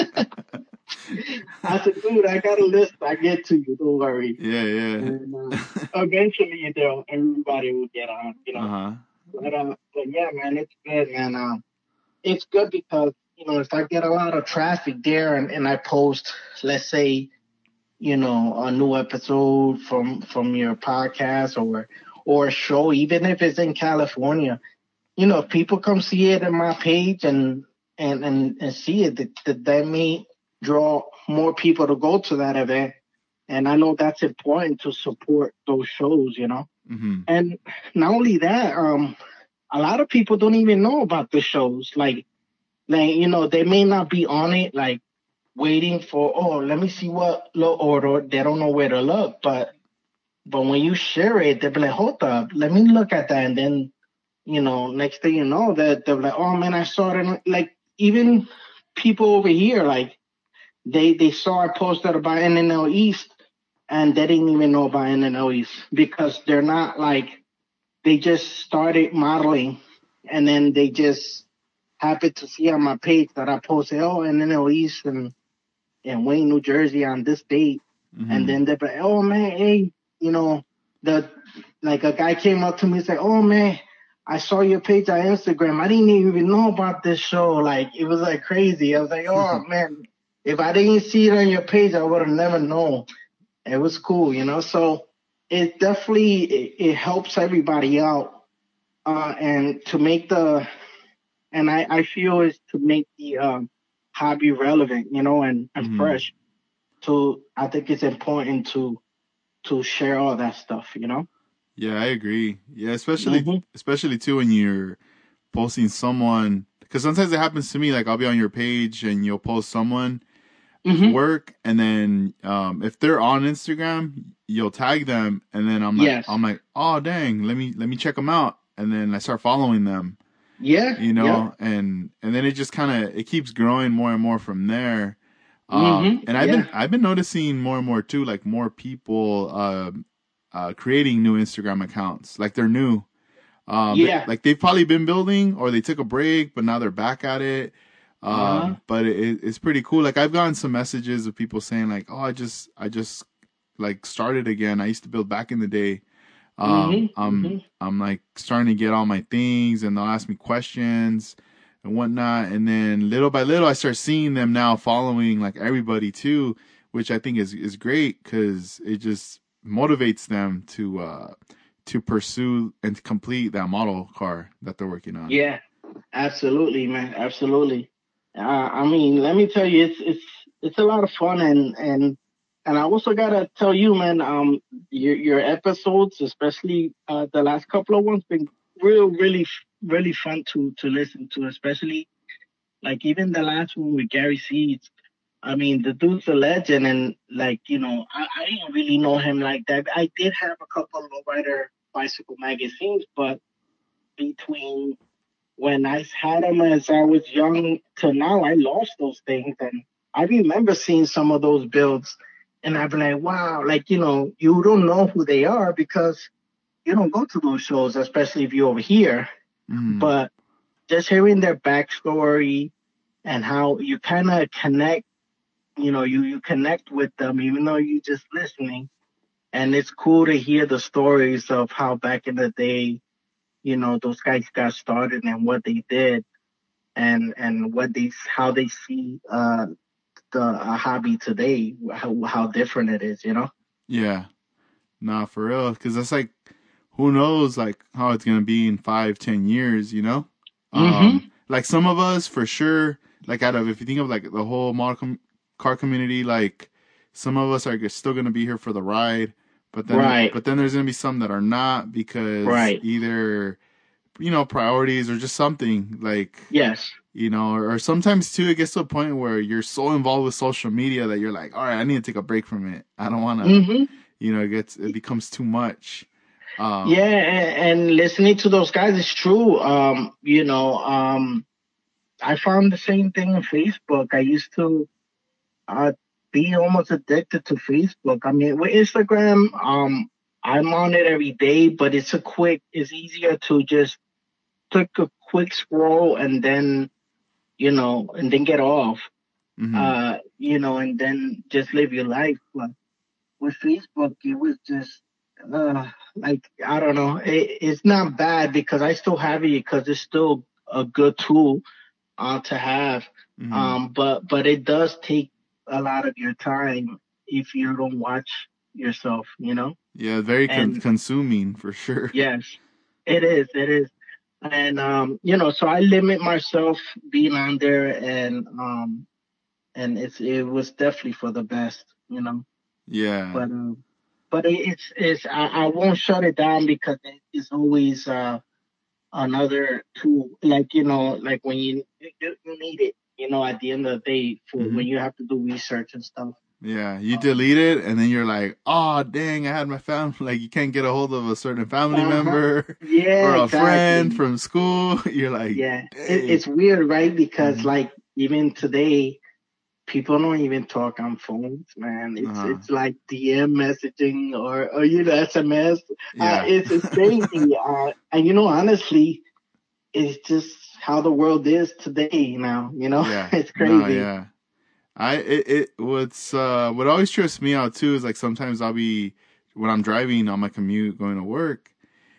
Speaker 2: I said, "Dude, I got a list. I get to you. Don't worry."
Speaker 1: Yeah, yeah.
Speaker 2: And eventually, everybody will get on.
Speaker 1: Uh-huh.
Speaker 2: But yeah, man, it's good, man. It's good because if I get a lot of traffic there, and I post, let's say, a new episode from your podcast, or a show, even if it's in California, if people come see it in my page, and see it, that may draw more people to go to that event. And I know that's important to support those shows.
Speaker 1: Mm-hmm.
Speaker 2: And not only that, a lot of people don't even know about the shows. Like, they may not be on it, like waiting for, oh, let me see what look, or they don't know where to look. But when you share it, they'll be like, hold up, let me look at that. And then, next thing you know, that they're like, oh man, I saw it. Like, even people over here, like they saw I posted about NNL East, and they didn't even know about NNL East, because they're not like, they just started modeling, and then they just happened to see on my page that I posted, oh, NNL East in Wayne, New Jersey on this date. And
Speaker 1: Mm-hmm.
Speaker 2: then they're like, oh man, hey, you know, the like a guy came up to me and said, oh man, I saw your page on Instagram. I didn't even know about this show. Like, it was like crazy. I was like, oh man, if I didn't see it on your page, I would have never known. It was cool. So it definitely, it helps everybody out. And to make and I feel is to make the hobby relevant, and
Speaker 1: Mm-hmm.
Speaker 2: fresh. I think it's important to share all that stuff.
Speaker 1: Yeah, I agree. Yeah, especially
Speaker 2: Hmm.
Speaker 1: especially too when you're posting someone because sometimes it happens to me. Like I'll be on your page and you'll post someone
Speaker 2: Mm-hmm.
Speaker 1: work, and then if they're on Instagram, you'll tag them, and then
Speaker 2: Yes.
Speaker 1: I'm like, oh dang, let me check them out, and then I start following them,
Speaker 2: Yeah.
Speaker 1: you
Speaker 2: Yeah.
Speaker 1: know, and then it just kind of it keeps growing more and more from there.
Speaker 2: Mm-hmm.
Speaker 1: And
Speaker 2: Yeah.
Speaker 1: I've been noticing more and more too, like more people creating new Instagram accounts, like they're new.
Speaker 2: Yeah.
Speaker 1: Like they've probably been building, or they took a break, but now they're back at it.
Speaker 2: Uh-huh.
Speaker 1: But it's pretty cool. Like I've gotten some messages of people saying like, "Oh, I just like started again. I used to build back in the day.
Speaker 2: Mm-hmm. Mm-hmm.
Speaker 1: I'm like starting to get all my things, and they'll ask me questions and whatnot. And then little by little, I start seeing them now following like everybody too, which I think is great because it just motivates them to pursue and to complete that model car that they're working on.
Speaker 2: Yeah. Absolutely, man. Absolutely. I mean, let me tell you, it's a lot of fun, and I also gotta tell you, man, your episodes, especially the last couple of ones, been really fun to listen to, especially like even the last one with Gary Seeds. I mean, the dude's a legend, and like I didn't really know him like that. I did have a couple of Lowrider bicycle magazines, but between when I had them as I was young to now, I lost those things. And I remember seeing some of those builds, and I'd be like, wow, like, you don't know who they are because you don't go to those shows, especially if you're over here.
Speaker 1: Mm,
Speaker 2: But just hearing their backstory and how you kind of connect, you connect with them, even though you're just listening. And it's cool to hear the stories of how back in the day, those guys got started and what they did and how they see the hobby today, how different it is.
Speaker 1: yeah, nah, for real. Because that's like, who knows, like how it's gonna be in 5, 10 years, you know?
Speaker 2: Mm-hmm.
Speaker 1: Like some of us, for sure. Like out of if you think of like the whole car community, like some of us are still gonna be here for the ride,
Speaker 2: Right.
Speaker 1: but then there's gonna be some that are not because
Speaker 2: Right.
Speaker 1: either priorities or just something like
Speaker 2: Yes.
Speaker 1: or sometimes too it gets to a point where you're so involved with social media that you're like, all right, I need to take a break from it. I don't want to,
Speaker 2: Mm-hmm.
Speaker 1: it becomes too much.
Speaker 2: Yeah,
Speaker 1: Um,
Speaker 2: and listening to those guys is true. I found the same thing on Facebook. I used to uh, be almost addicted to Facebook. I mean, with Instagram, I'm on it every day, but it's easier to just take a quick scroll and then get off,
Speaker 1: mhm.
Speaker 2: and then just live your life. But with Facebook, it was just, like, I don't know. It's not bad because I still have it because it's still a good tool to have.
Speaker 1: Mhm.
Speaker 2: But it does take a lot of your time if you don't watch yourself.
Speaker 1: Yeah, very
Speaker 2: And
Speaker 1: consuming for sure.
Speaker 2: yes, it is. It is. And so I limit myself being on there, and it was definitely for the best.
Speaker 1: Yeah.
Speaker 2: But it's I won't shut it down because it's always another tool, like like when you need it, at the end of the day for
Speaker 1: Mhm.
Speaker 2: when you have to do research and stuff.
Speaker 1: Yeah, you
Speaker 2: Um,
Speaker 1: delete it and then you're like, "Oh, dang, I had my family." Like you can't get a hold of a certain family
Speaker 2: uh-huh.
Speaker 1: member
Speaker 2: Yeah,
Speaker 1: or a friend
Speaker 2: exactly.
Speaker 1: from school. You're like,
Speaker 2: Yeah,
Speaker 1: "Dang."
Speaker 2: it's weird, right? Because
Speaker 1: Mhm.
Speaker 2: like even today, people don't even talk on phones, man. It's
Speaker 1: Uh-huh.
Speaker 2: it's like DM messaging or SMS.
Speaker 1: Yeah.
Speaker 2: It's crazy. And honestly, it's just how the world is today now.
Speaker 1: Yeah.
Speaker 2: It's
Speaker 1: No,
Speaker 2: crazy.
Speaker 1: yeah. What always trips me out too is like sometimes I'll be when I'm driving on my commute going to work,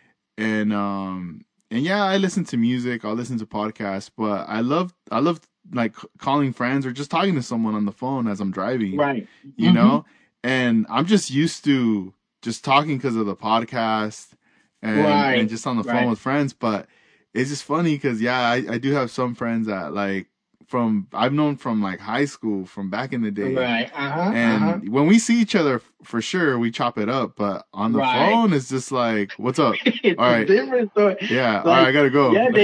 Speaker 1: and yeah, I listen to music, I'll listen to podcasts, but I love like calling friends or just talking to someone on the phone as I'm driving,
Speaker 2: Right.
Speaker 1: you
Speaker 2: Hmm.
Speaker 1: know? And I'm just used to just talking because of the podcast and
Speaker 2: Right.
Speaker 1: just on the phone
Speaker 2: Right.
Speaker 1: with friends, but it's just funny because yeah, I do have some friends that like I've known from like high school, from back in the day.
Speaker 2: Right.
Speaker 1: And when we see each other, for sure, we chop it up. But on the
Speaker 2: Right.
Speaker 1: phone, it's just like, "What's up?
Speaker 2: It's
Speaker 1: All
Speaker 2: a
Speaker 1: right,
Speaker 2: different story.
Speaker 1: yeah, all right, I
Speaker 2: Like,
Speaker 1: gotta go."
Speaker 2: yeah,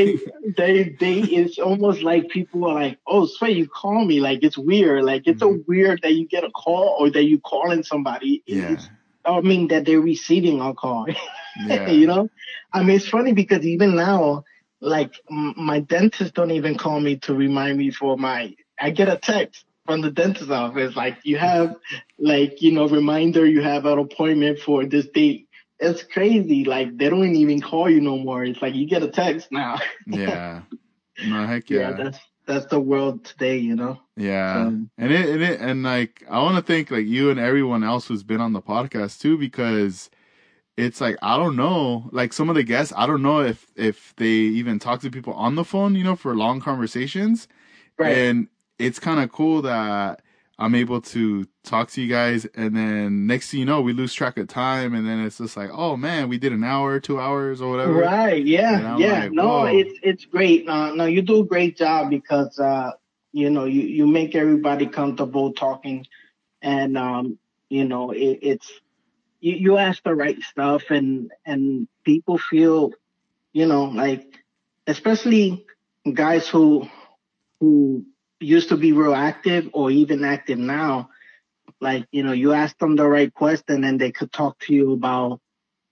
Speaker 2: it's almost like people are like, oh, Sway, you call me. Like, it's weird. Like, it's
Speaker 1: Mhm.
Speaker 2: so weird that you get a call or that you calling somebody.
Speaker 1: Yeah,
Speaker 2: I mean, that they're receiving a call.
Speaker 1: yeah,
Speaker 2: You know, I mean, it's funny because even now, like, my dentist don't even call me to remind me for I get a text from the dentist office, like, you have, like, reminder, you have an appointment for this date. It's crazy. Like, they don't even call you no more. It's like you get a text now.
Speaker 1: yeah. No, heck
Speaker 2: Yeah,
Speaker 1: yeah.
Speaker 2: that's the world today.
Speaker 1: Yeah.
Speaker 2: So
Speaker 1: And like I want to thank like you and everyone else who's been on the podcast too, because it's like I don't know, like some of the guests, I don't know if they even talk to people on the phone, for long conversations.
Speaker 2: right.
Speaker 1: And it's kind of cool that I'm able to talk to you guys, and then next thing you know, we lose track of time, and then it's just like, oh man, we did an hour, 2 hours, or whatever,
Speaker 2: Right.
Speaker 1: and
Speaker 2: Yeah.
Speaker 1: I'm
Speaker 2: Yeah.
Speaker 1: like,
Speaker 2: No,
Speaker 1: whoa,
Speaker 2: it's great. No, you do a great job because you make everybody comfortable talking, and it's you ask the right stuff, and people feel like, especially guys who used to be real active or even active now, like you ask them the right question and they could talk to you about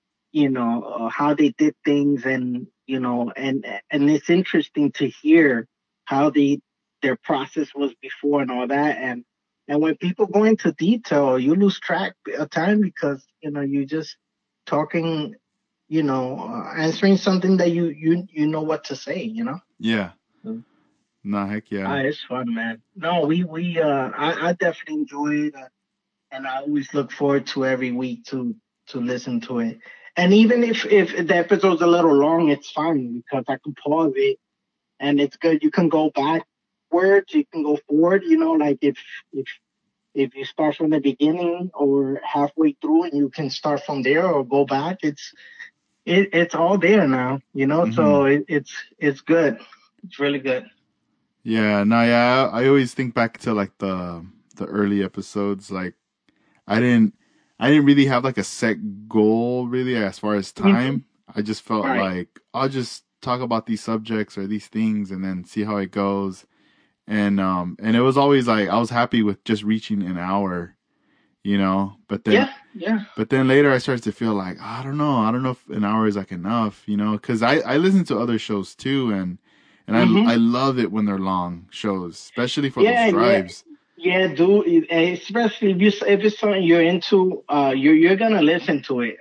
Speaker 2: how they did things, and and it's interesting to hear how their process was before and all that, and when people go into detail, you lose track of time because you just talking, answering something that you know what to say.
Speaker 1: yeah,
Speaker 2: Mm.
Speaker 1: nah, heck yeah,
Speaker 2: It's fun, man. No, I definitely enjoy it, and I always look forward to every week to listen to it. And even if the episode's a little long, it's fine because I can pause it and it's good. You can go backwards, you can go forward. Like if if you start from the beginning or halfway through, and you can start from there or go back. It's all there now.
Speaker 1: hmm
Speaker 2: So it's good. It's really good.
Speaker 1: yeah, nah, yeah. I always think back to like the early episodes. Like I didn't I didn't really have like a set goal really as far as
Speaker 2: Hmm.
Speaker 1: time. I just felt
Speaker 2: Right.
Speaker 1: like I'll just talk about these subjects or these things and then see how it goes. And it was always like I was happy with just reaching an hour, But then
Speaker 2: Yeah. Yeah.
Speaker 1: later I started to feel like I don't know if an hour is like enough, because I listen to other shows too, and I
Speaker 2: Hmm.
Speaker 1: love it when they're long shows, especially for those
Speaker 2: Yeah. Yeah.
Speaker 1: drives.
Speaker 2: Yeah, dude. Especially if it's something you're into, you're gonna listen to it.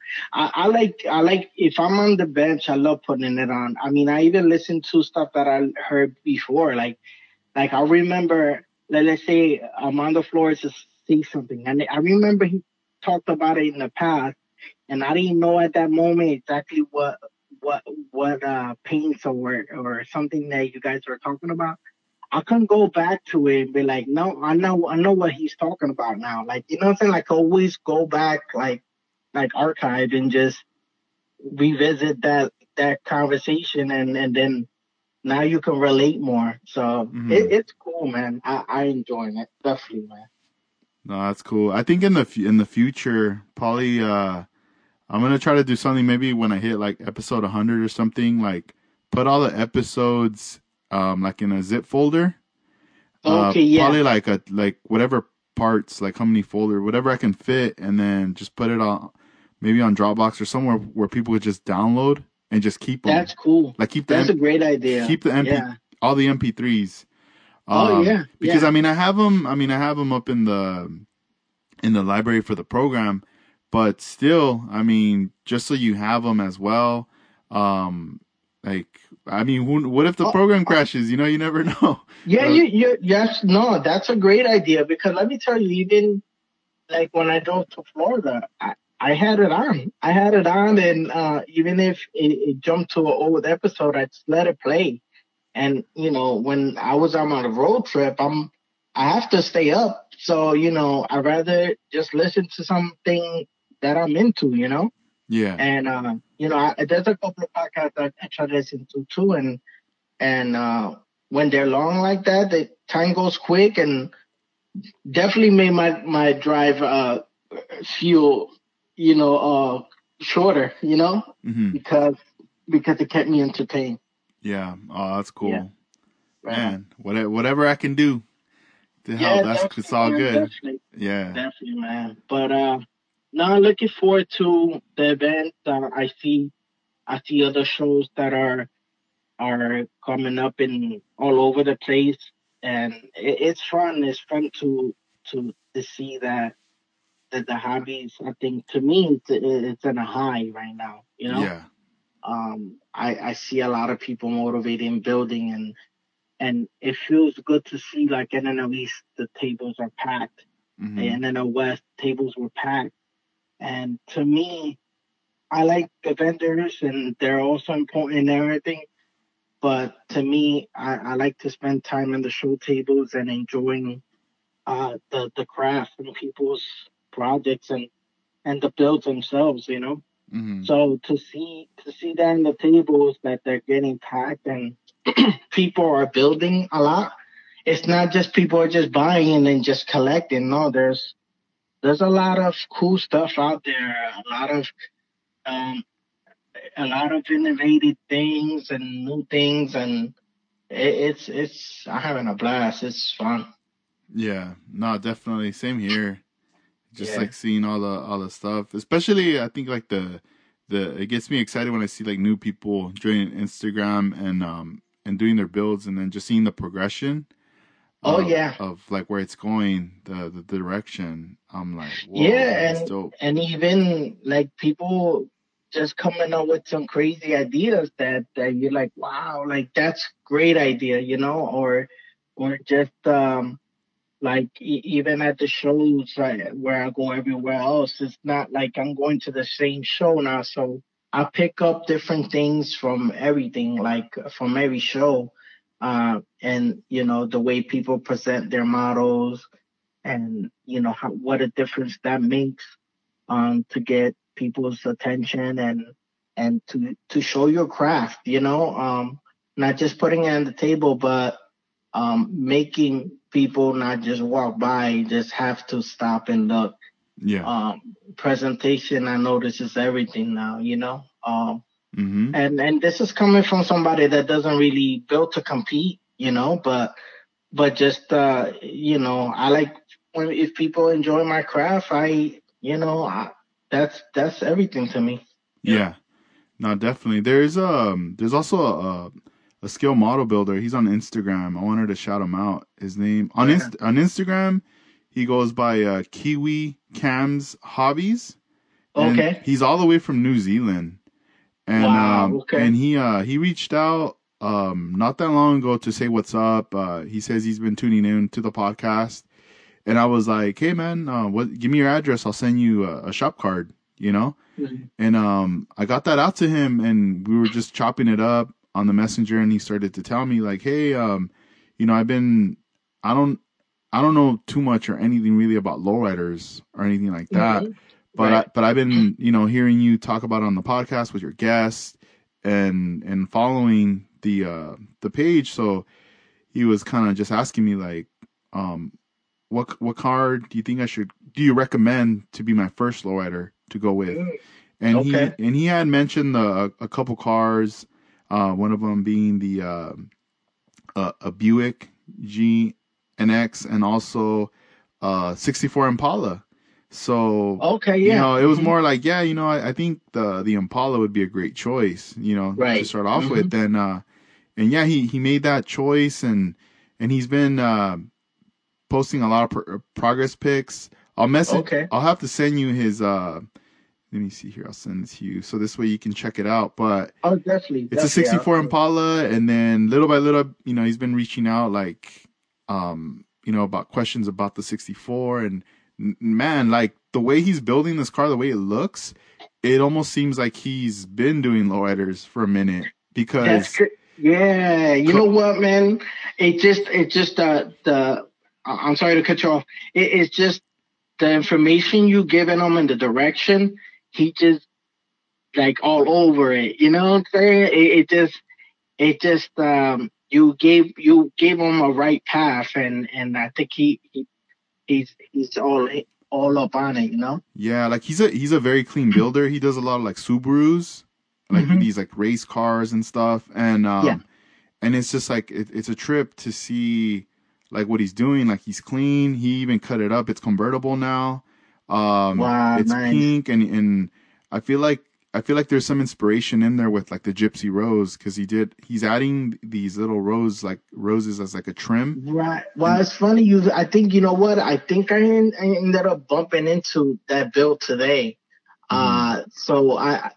Speaker 2: I like if I'm on the bench, I love putting it on. I mean, I even listen to stuff that I heard before. Like I remember, let's say I'm on the floor to see something, and I remember he talked about it in the past, and I didn't know at that moment exactly what what paints or something that you guys were talking about. I couldn't go back to it and be like, no, I know what he's talking about now. Like, you know what I'm saying? Like, always go back, like archive and just revisit that conversation, and then now you can relate more. So
Speaker 1: Hmm
Speaker 2: it's cool, man. I enjoy it definitely, man.
Speaker 1: No, that's cool. I think in the future, probably I'm gonna try to do something maybe when I hit like episode 100 or something, like put all the episodes like in a zip folder.
Speaker 2: Okay,
Speaker 1: Probably
Speaker 2: yeah,
Speaker 1: like whatever parts, like how many folder, whatever I can fit, and then just put it on maybe on Dropbox or somewhere where people would just download and just keep them,
Speaker 2: that's cool.
Speaker 1: like
Speaker 2: That's a great idea.
Speaker 1: keep the MP
Speaker 2: Yeah.
Speaker 1: all the MP3s.
Speaker 2: Oh yeah,
Speaker 1: Because
Speaker 2: yeah.
Speaker 1: I have them. I have them up in the library for the program, but still, just so you have them as well. Um, like, what if the
Speaker 2: Oh,
Speaker 1: program crashes? You never know.
Speaker 2: yeah,
Speaker 1: Uh,
Speaker 2: yes, no, that's a great idea because let me tell you, even like when I drove to Florida, I had it on. I had it on, and even if it jumped to an old episode, I just let it play. And when I was on my road trip, I have to stay up. So I rather just listen to something that I'm into.
Speaker 1: yeah.
Speaker 2: And there's a couple of podcasts I try to listen to too, and when they're long like that, the time goes quick, and definitely made my drive feel, you know, shorter, you know,
Speaker 1: Mm-hmm.
Speaker 2: because it kept me entertained.
Speaker 1: Yeah. Oh, that's
Speaker 2: Yeah,
Speaker 1: cool,
Speaker 2: right on.
Speaker 1: man. Whatever I can do to help,
Speaker 2: Yeah,
Speaker 1: that's it's
Speaker 2: definitely,
Speaker 1: all
Speaker 2: man,
Speaker 1: good.
Speaker 2: definitely,
Speaker 1: Yeah.
Speaker 2: definitely, man. But now looking forward to the event. I see other shows that are coming up in all over the place, and it's fun. It's fun to see that the hobbies. I think to me, it's in a high right now. You know,
Speaker 1: Yeah.
Speaker 2: I see a lot of people motivating, building, and it feels good to see like in the East the tables are packed,
Speaker 1: Mm-hmm.
Speaker 2: and in the West tables were packed. And to me, I like the vendors, and they're also important and everything. But to me, I like to spend time in the show tables and enjoying the craft and people's projects and the builds themselves, you know.
Speaker 1: Mm-hmm.
Speaker 2: So to see that in the tables that they're getting packed and people are building a lot. It's not just people are just buying and then just collecting. No, there's a lot of cool stuff out there. Um, a lot of innovative things and new things, and it's I'm having a blast. It's fun.
Speaker 1: Yeah. No, definitely. Same here. Just
Speaker 2: Yeah.
Speaker 1: like seeing all the stuff, especially I think like the it gets me excited when I see like new people joining Instagram and doing their builds, and then just seeing the progression
Speaker 2: Oh yeah.
Speaker 1: of like where it's going, the direction. I'm like, whoa,
Speaker 2: Yeah,
Speaker 1: that's dope.
Speaker 2: and even like people just coming up with some crazy ideas that you're like, wow, like that's great idea, you know, or just like even at the shows where I go everywhere else, it's not like I'm going to the same show now, so I pick up different things from everything, like from every show, and you know the way people present their models and you know what a difference that makes to get people's attention and to show your craft, you know, not just putting it on the table, but making people not just walk by, just have to stop and look.
Speaker 1: Yeah.
Speaker 2: Presentation, I notice is everything now, you know.
Speaker 1: Mm-hmm.
Speaker 2: And this is coming from somebody that doesn't really build to compete, you know, but just you know, I like when if people enjoy my craft, that's everything to me. Yeah.
Speaker 1: Yeah. No, definitely. There's also a skill model builder. He's on Instagram. I wanted to shout him out. His name
Speaker 2: Right.
Speaker 1: on Instagram, he goes by Kiwi Cams Hobbies, and
Speaker 2: Okay.
Speaker 1: he's all the way from New Zealand.
Speaker 2: Wow. Okay.
Speaker 1: And he reached out not that long ago to say what's up. He says he's been tuning in to the podcast, and I was like, hey man, what? Give me your address. I'll send you a shop card. You know.
Speaker 2: Mhm.
Speaker 1: And I got that out to him, and we were just chopping it up on the messenger, and he started to tell me like, hey, you know, I don't I don't know too much or anything really about lowriders or anything like that.
Speaker 2: Mhm. Right.
Speaker 1: But I've been, you know, hearing you talk about it on the podcast with your guests and following the page. So he was kind of just asking me like, um, what car do you think do you recommend to be my first lowrider to go with?
Speaker 2: Mm.
Speaker 1: And
Speaker 2: Okay.
Speaker 1: he had mentioned a couple cars, one of them being the a Buick GNX, and also 64 Impala. So,
Speaker 2: Okay.
Speaker 1: you
Speaker 2: Yeah.
Speaker 1: know, it was
Speaker 2: Hmm.
Speaker 1: more like, yeah, you know, I think the Impala would be a great choice, you know, to
Speaker 2: Right.
Speaker 1: start off
Speaker 2: Hmm.
Speaker 1: with. And yeah, he made that choice, and he's been posting a lot of progress pics.
Speaker 2: Okay.
Speaker 1: I'll have to send you his let me see here. I'll send it to you so this way you can check it out. But
Speaker 2: Oh, definitely,
Speaker 1: it's a
Speaker 2: definitely.
Speaker 1: 64 Impala, and then little by little, you know, he's been reaching out like, you know, about questions about the 64, and man, like the way he's building this car, the way it looks, it almost seems like he's been doing lowriders for a minute
Speaker 2: That's
Speaker 1: because,
Speaker 2: good. Yeah. You know what, man? It just I'm sorry to cut you off. It's just the information you giving him and the direction. He just like all over it. You know what I'm saying? It just you gave him a right path, and I think he's all up on it, you know.
Speaker 1: Yeah, like he's a very clean builder. He does a lot of like Subarus, like
Speaker 2: Hmm.
Speaker 1: these like race cars and stuff,
Speaker 2: Yeah.
Speaker 1: and it's just like it's a trip to see like what he's doing. Like he's clean. He even cut it up. It's convertible now.
Speaker 2: Wow,
Speaker 1: It's
Speaker 2: nice.
Speaker 1: pink, and I feel like I feel like there's some inspiration in there with like the Gypsy Rose because he's adding these little roses as like a trim.
Speaker 2: Right. Well,
Speaker 1: And
Speaker 2: it's funny. I think you know what? I think I ended up bumping into that build today.
Speaker 1: mhm.
Speaker 2: So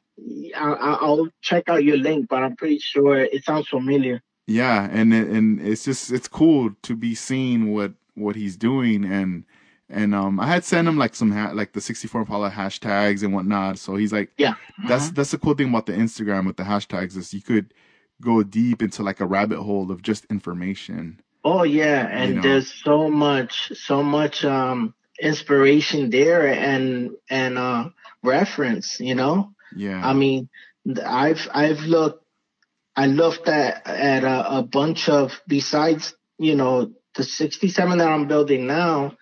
Speaker 2: I'll check out your link, but I'm pretty sure it sounds familiar.
Speaker 1: Yeah, and it's just it's cool to be seeing what he's doing and I had sent him like like the 64 Impala hashtags and whatnot. So he's like,
Speaker 2: Yeah.
Speaker 1: that's
Speaker 2: Uh-huh.
Speaker 1: that's the cool thing about the Instagram with the hashtags is you could go deep into like a rabbit hole of just information,
Speaker 2: Oh yeah,
Speaker 1: you
Speaker 2: and
Speaker 1: know.
Speaker 2: there's so much inspiration there and reference, you know. I
Speaker 1: Yeah,
Speaker 2: mean, I've looked I looked at a bunch of besides, the 67 that I'm building now.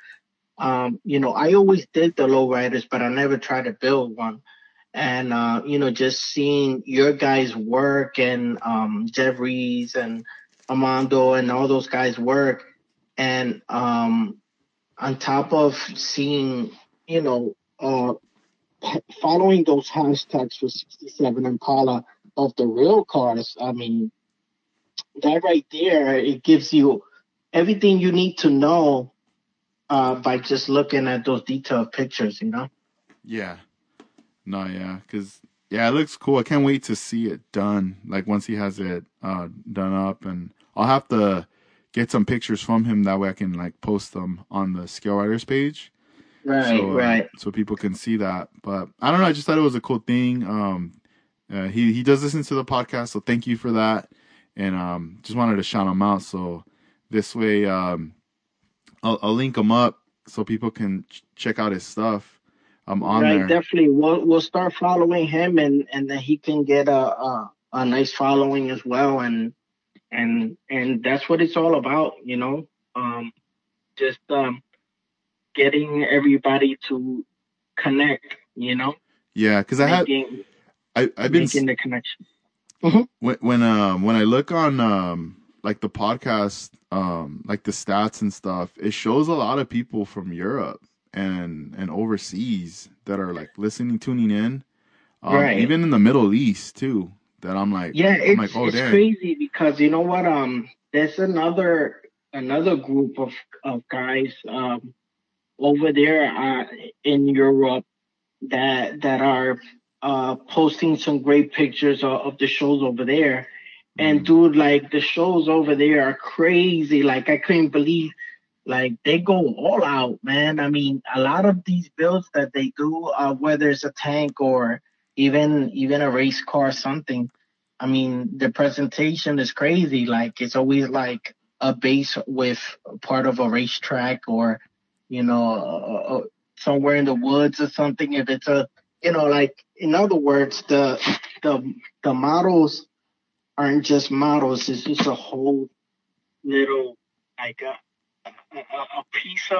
Speaker 2: I always did the lowriders, but I never tried to build one. And just seeing your guys' work and Jeff Rees and Armando and all those guys' work, and on top of seeing, you know, uh, following those hashtags for 67 Impala of the real cars. I mean, that right there, it gives you everything you need to know by just looking at those detailed pictures, you know?
Speaker 1: yeah, no, yeah, because yeah, it looks cool. I can't wait to see it done. Like once he has it done up, and I'll have to get some pictures from him that way I can like post them on the Scale Riders page
Speaker 2: Right, right.
Speaker 1: so people can see that. But I don't know. I just thought it was a cool thing. He does listen to the podcast, so thank you for that. And just wanted to shout him out. So this way, I'll link him up so people can check out his stuff. I'm on
Speaker 2: Right,
Speaker 1: there.
Speaker 2: definitely. We'll start following him, and then he can get a nice following as well, and that's what it's all about, you know. Just getting everybody to connect,
Speaker 1: Yeah, because
Speaker 2: making
Speaker 1: I've been
Speaker 2: making the connection. Hmm.
Speaker 1: when I look on like the podcast like the stats and stuff, it shows a lot of people from Europe and overseas that are like listening, tuning in.
Speaker 2: Right.
Speaker 1: Even in the Middle East too. That
Speaker 2: Yeah,
Speaker 1: I'm like,
Speaker 2: it's
Speaker 1: oh
Speaker 2: it's
Speaker 1: dang.
Speaker 2: crazy because you know what? There's another group of guys over there in Europe that are posting some great pictures of the shows over there. And
Speaker 1: Mm,
Speaker 2: dude, like the shows over there are crazy. Like I couldn't believe, like they go all out, man. I mean, a lot of these builds that they do, whether it's a tank or even a race car, or something. I mean, the presentation is crazy. Like it's always like a base with part of a racetrack or somewhere in the woods or something. If it's like in other words, the the models aren't just models. It's just a whole little like a piece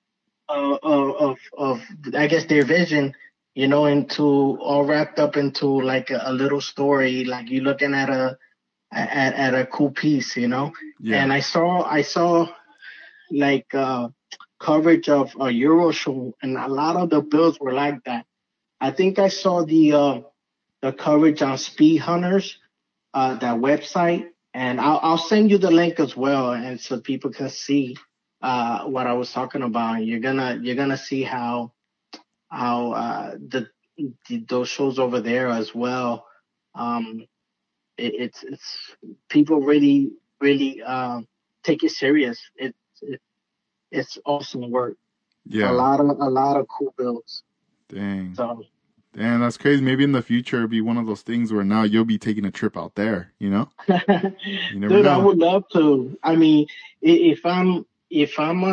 Speaker 2: of I guess their vision, into all wrapped up into like a little story. Like you're looking at a cool piece,
Speaker 1: yeah.
Speaker 2: And I saw like coverage of a Euro show, and a lot of the builds were like that. I think I saw the coverage on Speed Hunters, that website, and I'll send you the link as well, and so people can see what I was talking about. You're gonna see how those shows over there as well. Um, it's people really take it serious. It's awesome work.
Speaker 1: Yeah.
Speaker 2: A lot of cool builds.
Speaker 1: Dang.
Speaker 2: So
Speaker 1: Damn, that's crazy. Maybe in the future it'll be one of those things where now you'll be taking a trip out there, you know? You never
Speaker 2: dude, I
Speaker 1: know.
Speaker 2: would love to. I mean, if I'm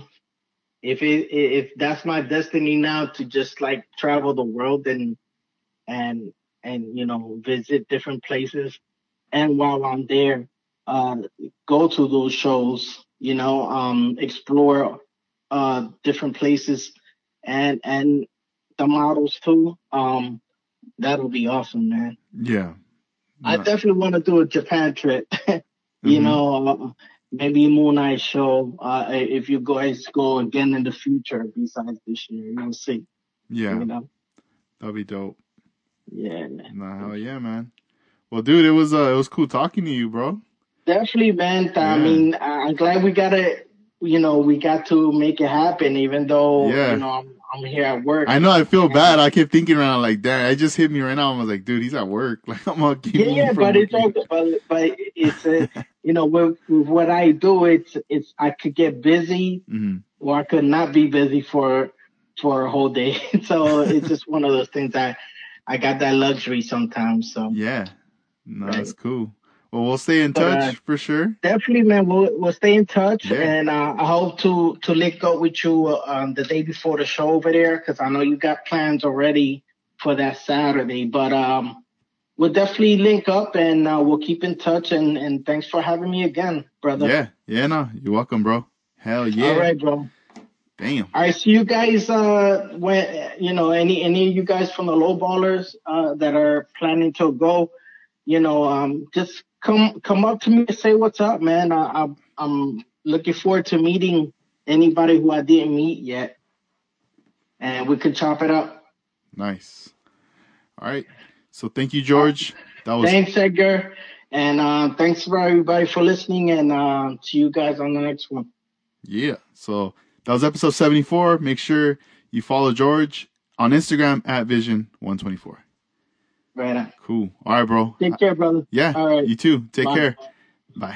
Speaker 2: if that's my destiny now to just like travel the world and and visit different places, and while I'm there, uh, go to those shows, explore different places and the models too. That'll be awesome, man.
Speaker 1: Yeah.
Speaker 2: I definitely want to do a Japan trip.
Speaker 1: Mm-hmm.
Speaker 2: Maybe Moon Eye show. If you guys go again in the future, besides this year, you'll see.
Speaker 1: Yeah.
Speaker 2: You know.
Speaker 1: That'll be dope.
Speaker 2: Yeah, man.
Speaker 1: Nah, hell yeah, man. Well, dude, it was cool talking to you, bro.
Speaker 2: Definitely, man. I mean, I'm glad we got to make it happen, even though, I'm here at work.
Speaker 1: I know, I feel bad. I kept thinking around like, that. It just hit me right now. I was like, dude, he's at work. Like, I'm gonna keep
Speaker 2: but it's with what I do, it's I could get busy, or I could not be busy for a whole day. So it's just one of those things that I got that luxury sometimes. So
Speaker 1: yeah, no, right. That's cool. Well, we'll stay in touch for sure.
Speaker 2: Definitely, man. We'll stay in touch, and I hope to link up with you the day before the show over there, because I know you got plans already for that Saturday. But we'll definitely link up, and we'll keep in touch. And thanks for having me again, brother.
Speaker 1: Yeah, no, you're welcome, bro. Hell yeah.
Speaker 2: All right, bro.
Speaker 1: Damn.
Speaker 2: All right, so you guys, when any of you guys from the Lowballers that are planning to go, just come up to me and say what's up, man. I'm looking forward to meeting anybody who I didn't meet yet, and we could chop it up.
Speaker 1: Nice. All right. So thank you, George.
Speaker 2: Thanks, Edgar, and thanks for everybody for listening. And see you guys on the next one.
Speaker 1: Yeah. So that was episode 74. Make sure you follow George on Instagram at Vision124.
Speaker 2: Right on.
Speaker 1: Cool. All right, bro.
Speaker 2: Take care, brother.
Speaker 1: Yeah.
Speaker 2: All right.
Speaker 1: You too. Take care. Bye.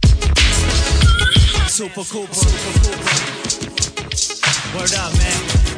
Speaker 3: Super cool, bro. Word up, man.